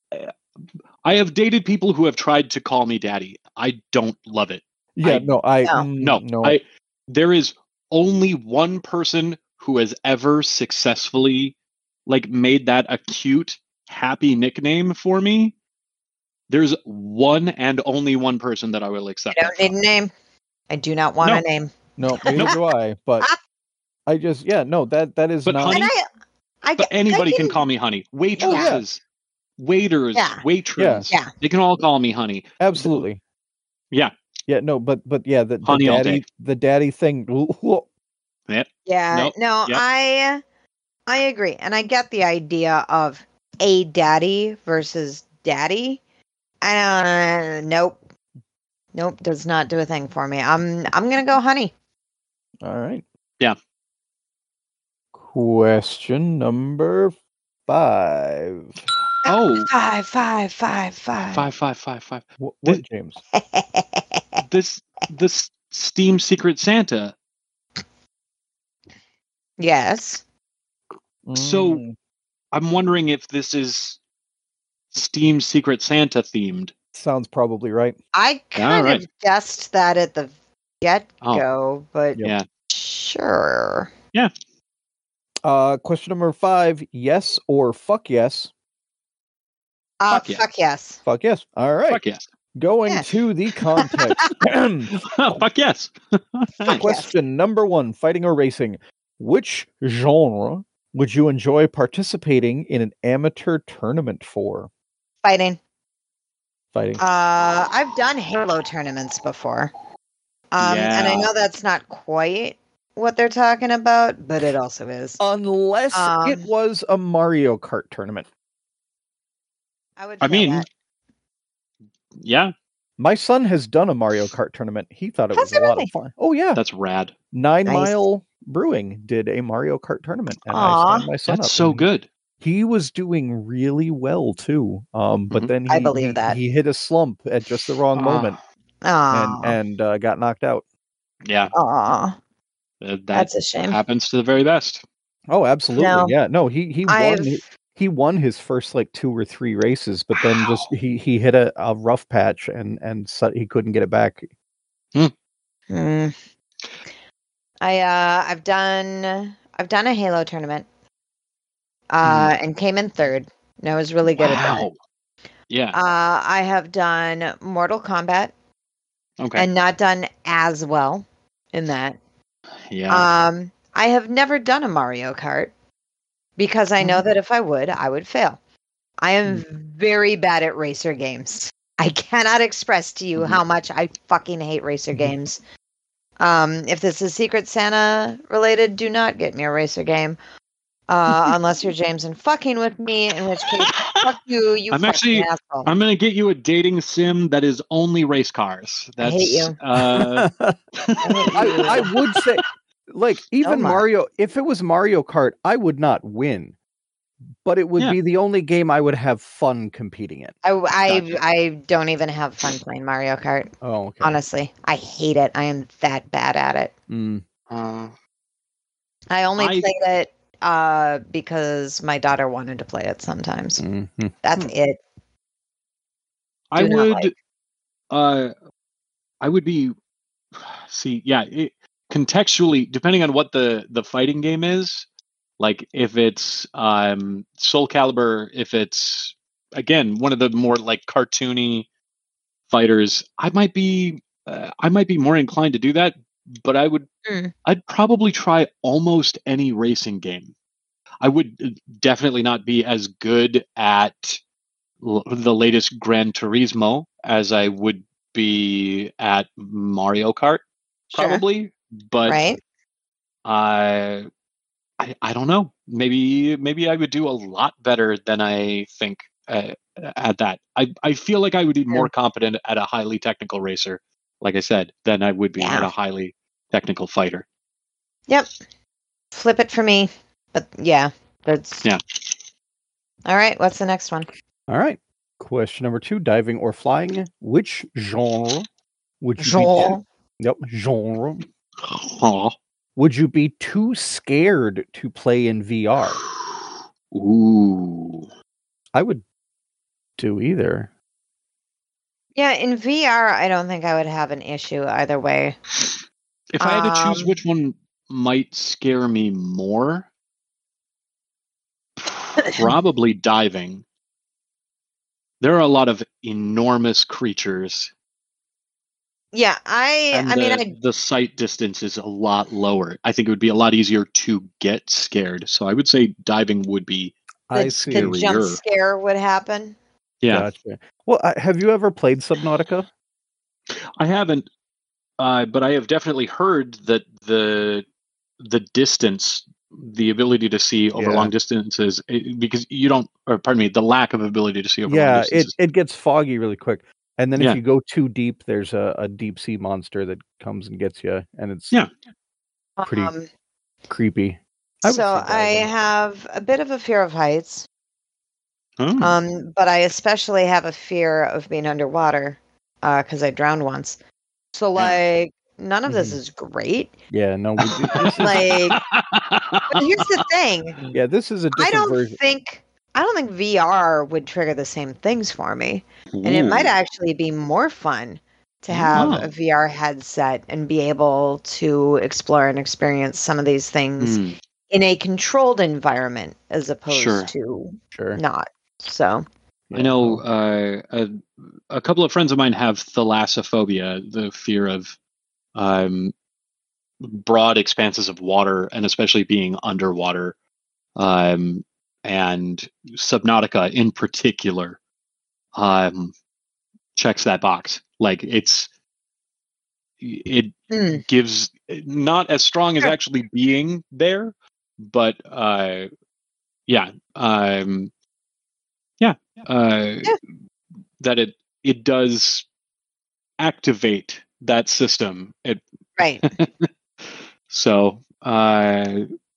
I have dated people who have tried to call me daddy. I don't love it. Yeah, I- no, I No. mm, No, no. I there is only one person who has ever successfully like made that a cute, happy nickname for me. There's one and only one person that I will I accept. don't that need from. a name. I do not want No. a name. No, neither do I. But I just yeah, no, that that is But not. honey- And I, I, But anybody I can call me honey. Waitresses, waiters, Yeah. watrons. Yeah. They can all call me honey. Absolutely. Yeah. Yeah, no, but but yeah, the, the Honey all daddy day. the daddy thing. yeah, Nope. no, Yep. I, I agree, and I get the idea of a daddy versus daddy. I don't. Nope. Nope. Does not do a thing for me. I'm. I'm gonna go honey. All right. Yeah. Question number five. Oh, Five, five, five, five. five, five, five, five. What, This- what James? This this Steam Secret Santa Yes. So Mm, I'm wondering if this is Steam Secret Santa themed. sounds probably right. I kind right. of guessed that at the get-go, but Yep. Yeah. sure. Uh, question number five: yes or fuck yes? Uh, Fuck yeah. fuck yes. Fuck yes. All right. Fuck yes. Going Yeah. to the context. Fuck yes. Fuck Question number one: fighting or racing? Which genre would you enjoy participating in an amateur tournament for? Fighting. Fighting. Uh, I've done Halo tournaments before. Um, and I Yeah. know that's not quite what they're talking about, but it also is. Unless it Um, was a Mario Kart tournament. I would. I feel mean, that. yeah, My son has done a Mario Kart tournament. He thought it Has was he a lot really? of fun. Oh yeah, that's rad. Nine Nice. Mile Brewing did a Mario Kart tournament, and I Aw. signed my son That's up. so and good. He was doing really well too. Um, but Mhm. then he I believe he, that. he hit a slump at just the wrong moment and Aw. and uh, got knocked out. Yeah, Aw. uh, that That's a shame. happens to the very best. Oh, absolutely. No. Yeah. No, he he won. I've. He won his first like two or three races, but then just Wow. he he hit a, a rough patch and and so he couldn't get it back. Hmm. I uh I've done I've done a Halo tournament. Uh and came in third. And I was really good at that. Wow. Yeah. Uh I have done Mortal Kombat Okay. and not done as well in that. yeah. Um I have never done a Mario Kart because I know Mhm. that if I would, I would fail. I am very bad at racer games. I cannot express to you Mhm. how much I fucking hate racer Mhm. games. Um, if this is Secret Santa related, do not get me a racer game. Uh, unless you're James and fucking with me, in which case, fuck you, you I'm fucking actually- asshole. I'm gonna get you a dating sim that is only race cars. I That's hate you. uh I, I would say, like, even much. Mario, if it was Mario Kart, I would not win, but it would Yeah. be the only game I would have fun competing in. I, I, Gotcha. I don't even have fun playing Mario Kart. Oh, okay. Honestly, I hate it. I am that bad at it. Mm. uh, I only I- played it uh, because my daughter wanted to play it sometimes. Mhm. That's Hmm. it. I Do not would like. uh I would be see yeah it, contextually depending on what the the fighting game is, like if it's um Soul Calibur, if it's again one of the more like cartoony fighters, I might be uh, I might be more inclined to do that, but I would Mm. I'd probably try almost any racing game. I would uh, definitely not be as good at l- the latest Gran Turismo as I would be at Mario Kart, Sure. probably. But Right? I, I, I don't know. Maybe, maybe I would do a lot better than I think uh, at that. I, I feel like I would be more competent at a highly technical racer, like I said, than I would be at Yeah. a highly technical fighter. Yep. Flip it for me. But yeah, that's. Yeah. All right. What's the next one? All right. Question number two: diving or flying? Which genre would you be? Genre. Too, yep, genre. Aw. Would you be too scared to play in V R? Ooh. I would do either. Yeah, in V R, I don't think I would have an issue either way. If I had to choose Um, which one might scare me more, probably diving. There are a lot of enormous creatures, Yeah, I. and I mean, the, I. the sight distance is a lot lower. I think it would be a lot easier to get scared. So I would say diving would be I The, see. the jump Scarier. scare would happen. yeah. Gotcha. Well, uh, have you ever played Subnautica? I haven't, uh, but I have definitely heard that the the distance, the ability to see over Yeah. long distances, it, because you don't, or pardon me, the lack of ability to see over long Yeah, it, distances. it gets foggy really quick. And then Yeah. if you go too deep, there's a, a deep sea monster that comes and gets you, and it's Yeah. Pretty Um, creepy. I would so say I diving. have a bit of a fear of heights, Oh. um, but I especially have a fear of being underwater because I drowned once. So, Yeah. like, None of this Mhm. is great. Yeah, no. We, this is, Like, but here's the thing. yeah, this is a I different don't version. think I don't think V R would trigger the same things for me. And it might Ooh. actually be more fun to have Oh. a V R headset and be able to explore and experience some of these things Hmm. in a controlled environment as opposed Sure. to Sure. not. So, Yeah, I know no. uh, a, a couple of friends of mine have thalassophobia, the fear of um, broad expanses of water, and especially being underwater. Um, and Subnautica, in particular, um, checks that box. Like it's it mm, gives not as strong as Sure. actually being there, but uh, yeah, um, yeah, uh, Yeah. that it it does activate that system. It right. so uh,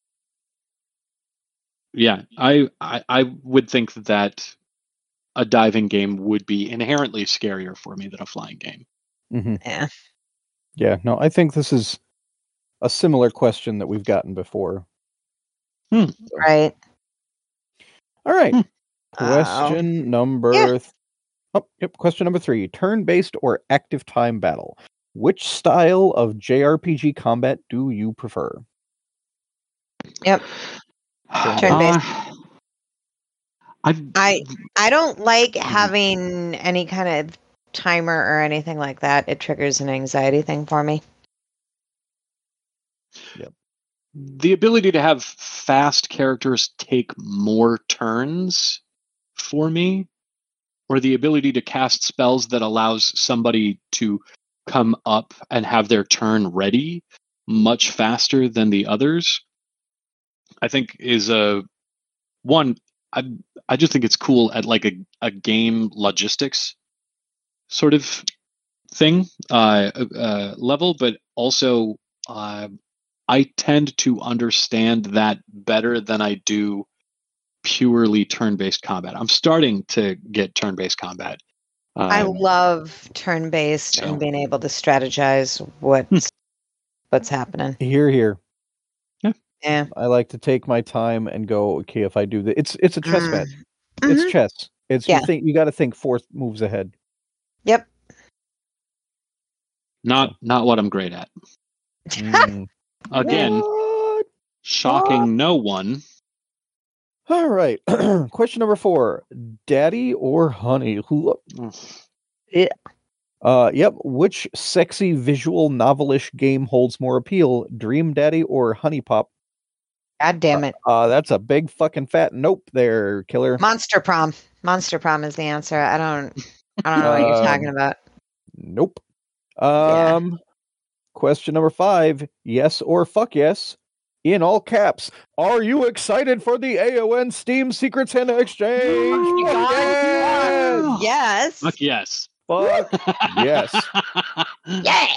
yeah, I, I I would think that a diving game would be inherently scarier for me than a flying game. Mhm. Yeah. Yeah, no, I think this is a similar question that we've gotten before. Hmm. So, Right. all right. Hmm. Question number yeah. th- oh, yep, question number three. Turn-based or active time battle? Which style of J R P G combat do you prefer? Yep. Turn-based. Uh, I've, I I don't like Mhm. having any kind of timer or anything like that. It triggers an anxiety thing for me. the ability to have fast characters take more turns for me, or the ability to cast spells that allows somebody to come up and have their turn ready much faster than the others, I think is a one. I I just think it's cool at like a, a game logistics sort of thing uh, uh, level, but also uh, I tend to understand that better than I do purely turn-based combat. I'm starting to get turn-based combat. Um, I love turn-based so. and being able to strategize what's what's happening. Here, here. Yeah. I like to take my time and go, okay, if I do this, it's it's a chess Mm. match. It's Mhm. chess. It's Yeah. you think you got to think four moves ahead. Yep. not not what I'm great at. Mm. Again, What? shocking no one. All right. Question number four. Daddy or honey? Who? Yeah. Uh, yep. Which sexy visual novelish game holds more appeal? Dream Daddy or Honey Pop? God damn it. Uh, that's a big fucking fat nope there, killer. Monster Prom. Monster Prom is the answer. I don't I don't know what you're talking Um, about. Nope. Yeah. Um, question number five. Yes or fuck yes? In all caps. Are you excited for the A O N Steam Secret Santa Exchange? Oh my Fuck God, yes! Yes. Fuck yes. Fuck yes. Yeah.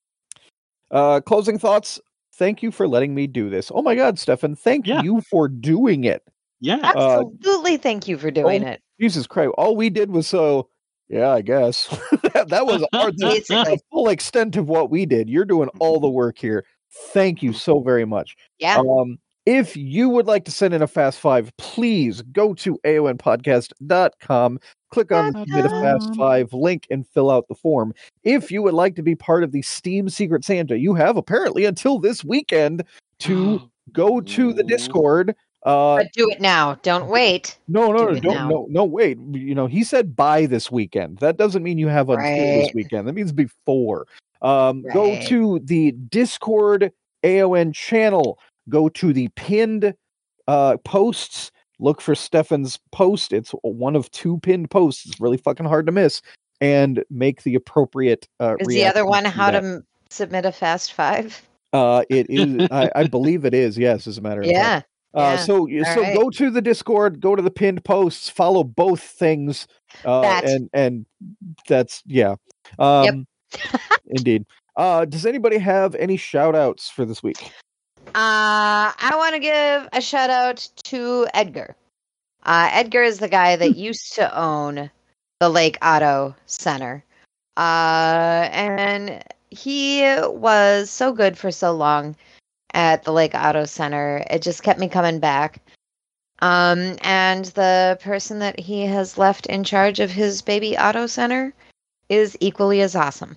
Uh, closing thoughts. Thank you for letting me do this. Oh my God, Stefan, thank Yeah. you for doing it. Yeah. Uh, Absolutely. Thank you for doing oh, it. Jesus Christ. All we did was so, yeah, I guess. that, that was our, the, Basically. the full extent of what we did. You're doing all the work here. Thank you so very much. Yeah. Um, if you would like to send in a Fast Five, please go to A O N podcast dot com, click on the Submit a Fast Five link, and fill out the form. If you would like to be part of the Steam Secret Santa, you have apparently until this weekend to go to the Discord. Uh, But do it now. Don't wait. no, no, Do no, it don't, now. no, no, wait. You know, he said by this weekend. That doesn't mean you have until this Right. weekend. That means before. Um, Go Right. to the Discord A O N channel. Go to the pinned uh, posts. Look for Stefan's post. It's one of two pinned posts. It's really fucking hard to miss. And make the appropriate uh, Is the other reaction one to how that. to m- submit a fast five? Uh, it is. I, I believe it is. Yes, as a matter of fact. Yeah. Uh, Yeah. so so right. go to the Discord, go to the pinned posts, follow both things, uh, That. and and that's yeah, um, indeed. Uh, does anybody have any shout outs for this week? Uh, I want to give a shout out to Edgar. Uh, Edgar is the guy that used to own the Lake Auto Center. Uh, and he was so good for so long at the Lake Auto Center. It just kept me coming back. Um, and the person that he has left in charge of his baby auto center is equally as awesome.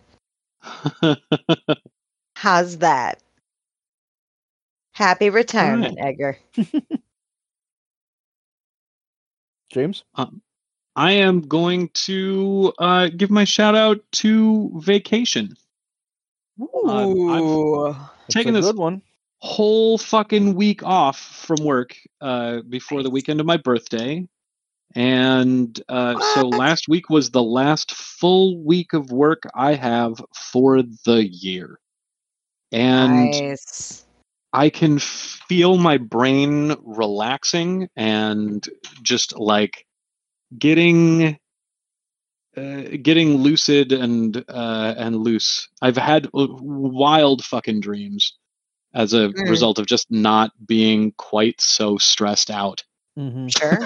How's that? Happy retirement, All right. Edgar. James? Um, I am going to uh, give my shout out to vacation. Um, I've Ooh. That's taken a this good one. whole fucking week off from work uh, before the weekend of my birthday. And uh, so What? last week was the last full week of work I have for the year. And Nice. I can feel my brain relaxing and just like getting uh, getting lucid and uh, and loose. I've had wild fucking dreams as a Mm, result of just not being quite so stressed out. Mm-hmm. sure.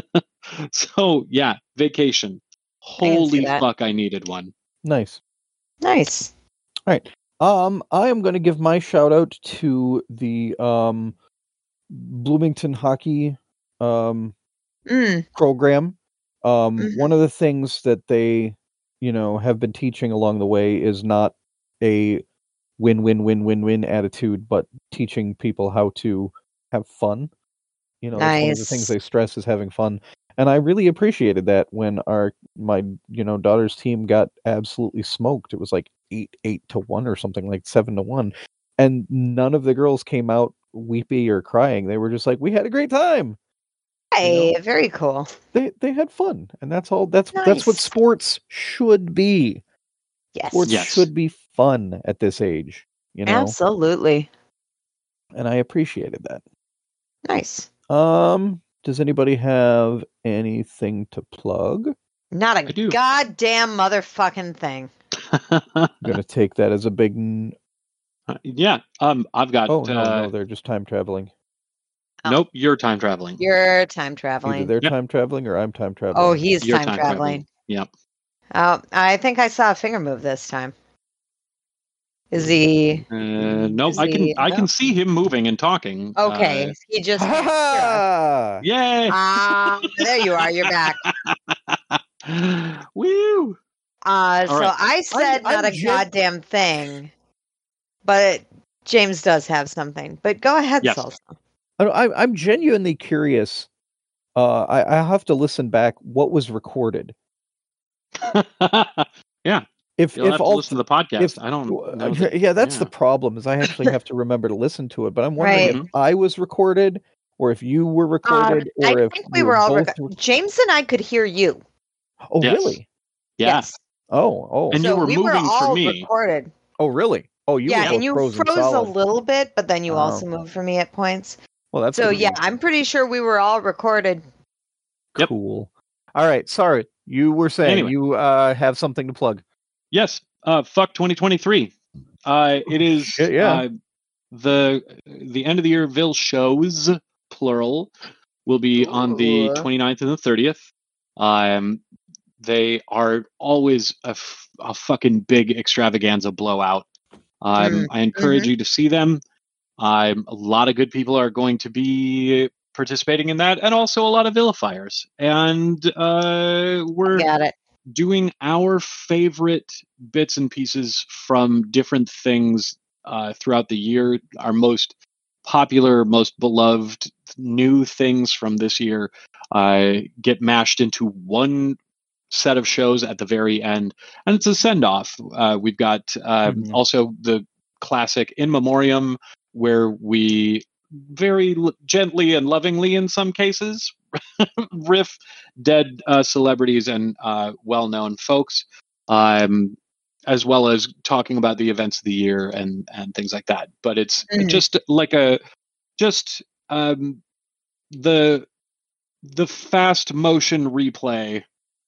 So yeah, vacation. I can see Holy that. fuck, I needed one. Nice. Nice. All right. Um, I am going to give my shout out to the um, Bloomington hockey um, Mm, program. Um, mhm. One of the things that they, you know, have been teaching along the way is not a win, win, win, win, win attitude, but teaching people how to have fun. You know, that's one of the things Nice. they stress is having fun. And I really appreciated that when our my you know daughter's team got absolutely smoked. It was like eight eight to one or something, like seven to one, and none of the girls came out weepy or crying. They were just like, "We had a great time." You know, Hey, very cool. they they had fun, and that's all. That's that's what Nice. sports should be. Yes. Sports Yes. should be fun at this age. You know, Absolutely. and I appreciated that. Nice. Um, does anybody have anything to plug? Not I a do. goddamn motherfucking thing. I'm gonna take that as a big. N- yeah, um, I've got. oh no, uh, no, they're just time traveling. Oh. Nope, you're time traveling. You're time Either traveling. they're Yep. time traveling or I'm time Oh, traveling. he's You're time, time traveling. traveling. Yep. Oh, I think I saw a finger move this time. Is he? Uh, nope, Is I can he? I No? can see him moving and talking. Okay, he just can't hear us. Ha Uh, yay! Ah, there you are. You're back. Woo! Uh, so right. I said I'm not a gen- goddamn thing, but James does have something. But go ahead, Yes. Salsa. I don't- I, I'm genuinely curious. Uh, I, I have to listen back. What was recorded? yeah, If you'll if have to all listen to the podcast. if I don't uh, know. That, yeah, that's yeah. the problem. Is I actually have to remember to listen to it. But I'm wondering Right. if I was recorded, or if you were Um, recorded, I or if think we we were all. both. Rec- James and I could hear you. Oh, Yes. really? Yeah. Yes. Oh, oh, And you so were we moving were for all me. recorded. oh, really? Oh, you Yeah, were both and you frozen froze solid. a little bit, but then you Oh. also moved for me at points. Well, that's So good. yeah, I'm pretty sure we were all recorded. Yep. Cool. All right. Sorry, you were saying Anyway. you uh, have something to plug. Yes. Uh, fuck twenty twenty-three. Uh, it is Shit, yeah. uh, the the end of the year Ville shows plural will be on the Ooh. twenty-ninth and the thirtieth. Um, they are always a, f- a fucking big extravaganza blowout. Um, Mm, I encourage mhm. you to see them. Um, a lot of good people are going to be participating in that, and also a lot of vilifiers. And uh, we're Got it. doing our favorite bits and pieces from different things uh, throughout the year. Our most popular, most beloved new things from this year uh, get mashed into one set of shows at the very end, and it's a send off. Uh, we've got um, Mhm. also the classic In Memoriam, where we very l- gently and lovingly, in some cases, riff dead uh, celebrities and uh, well-known folks, um, as well as talking about the events of the year and and things like that. But it's Mhm. just like a just um, the the fast motion replay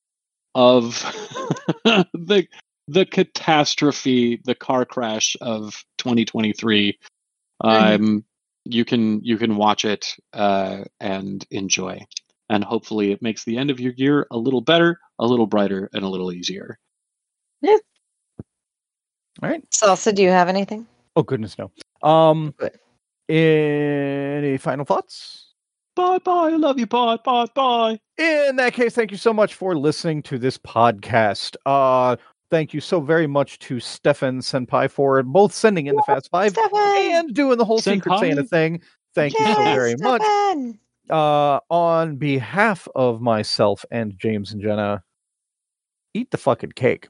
of the the catastrophe, the car crash of twenty twenty-three. Um, you can you can watch it uh, and enjoy, and hopefully it makes the end of your year a little better, a little brighter, and a little easier. All right. Salsa, do you have anything? Oh, goodness, no. Um, Good. any final thoughts? Bye bye. I love you. Bye bye bye. In that case, thank you so much for listening to this podcast. Uh, thank you so very much to Stefan Senpai for both sending in the Fast Five Stefan! and doing the whole Secret Senpai? Santa thing. Thank you so Yay, very much. Stefan! Uh, on behalf of myself and James and Jenna, eat the fucking cake.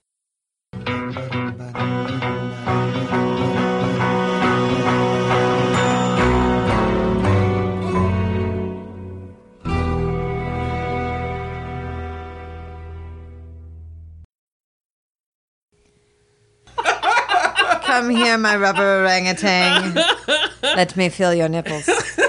Come here, my rubber orangutan. Let me feel your nipples.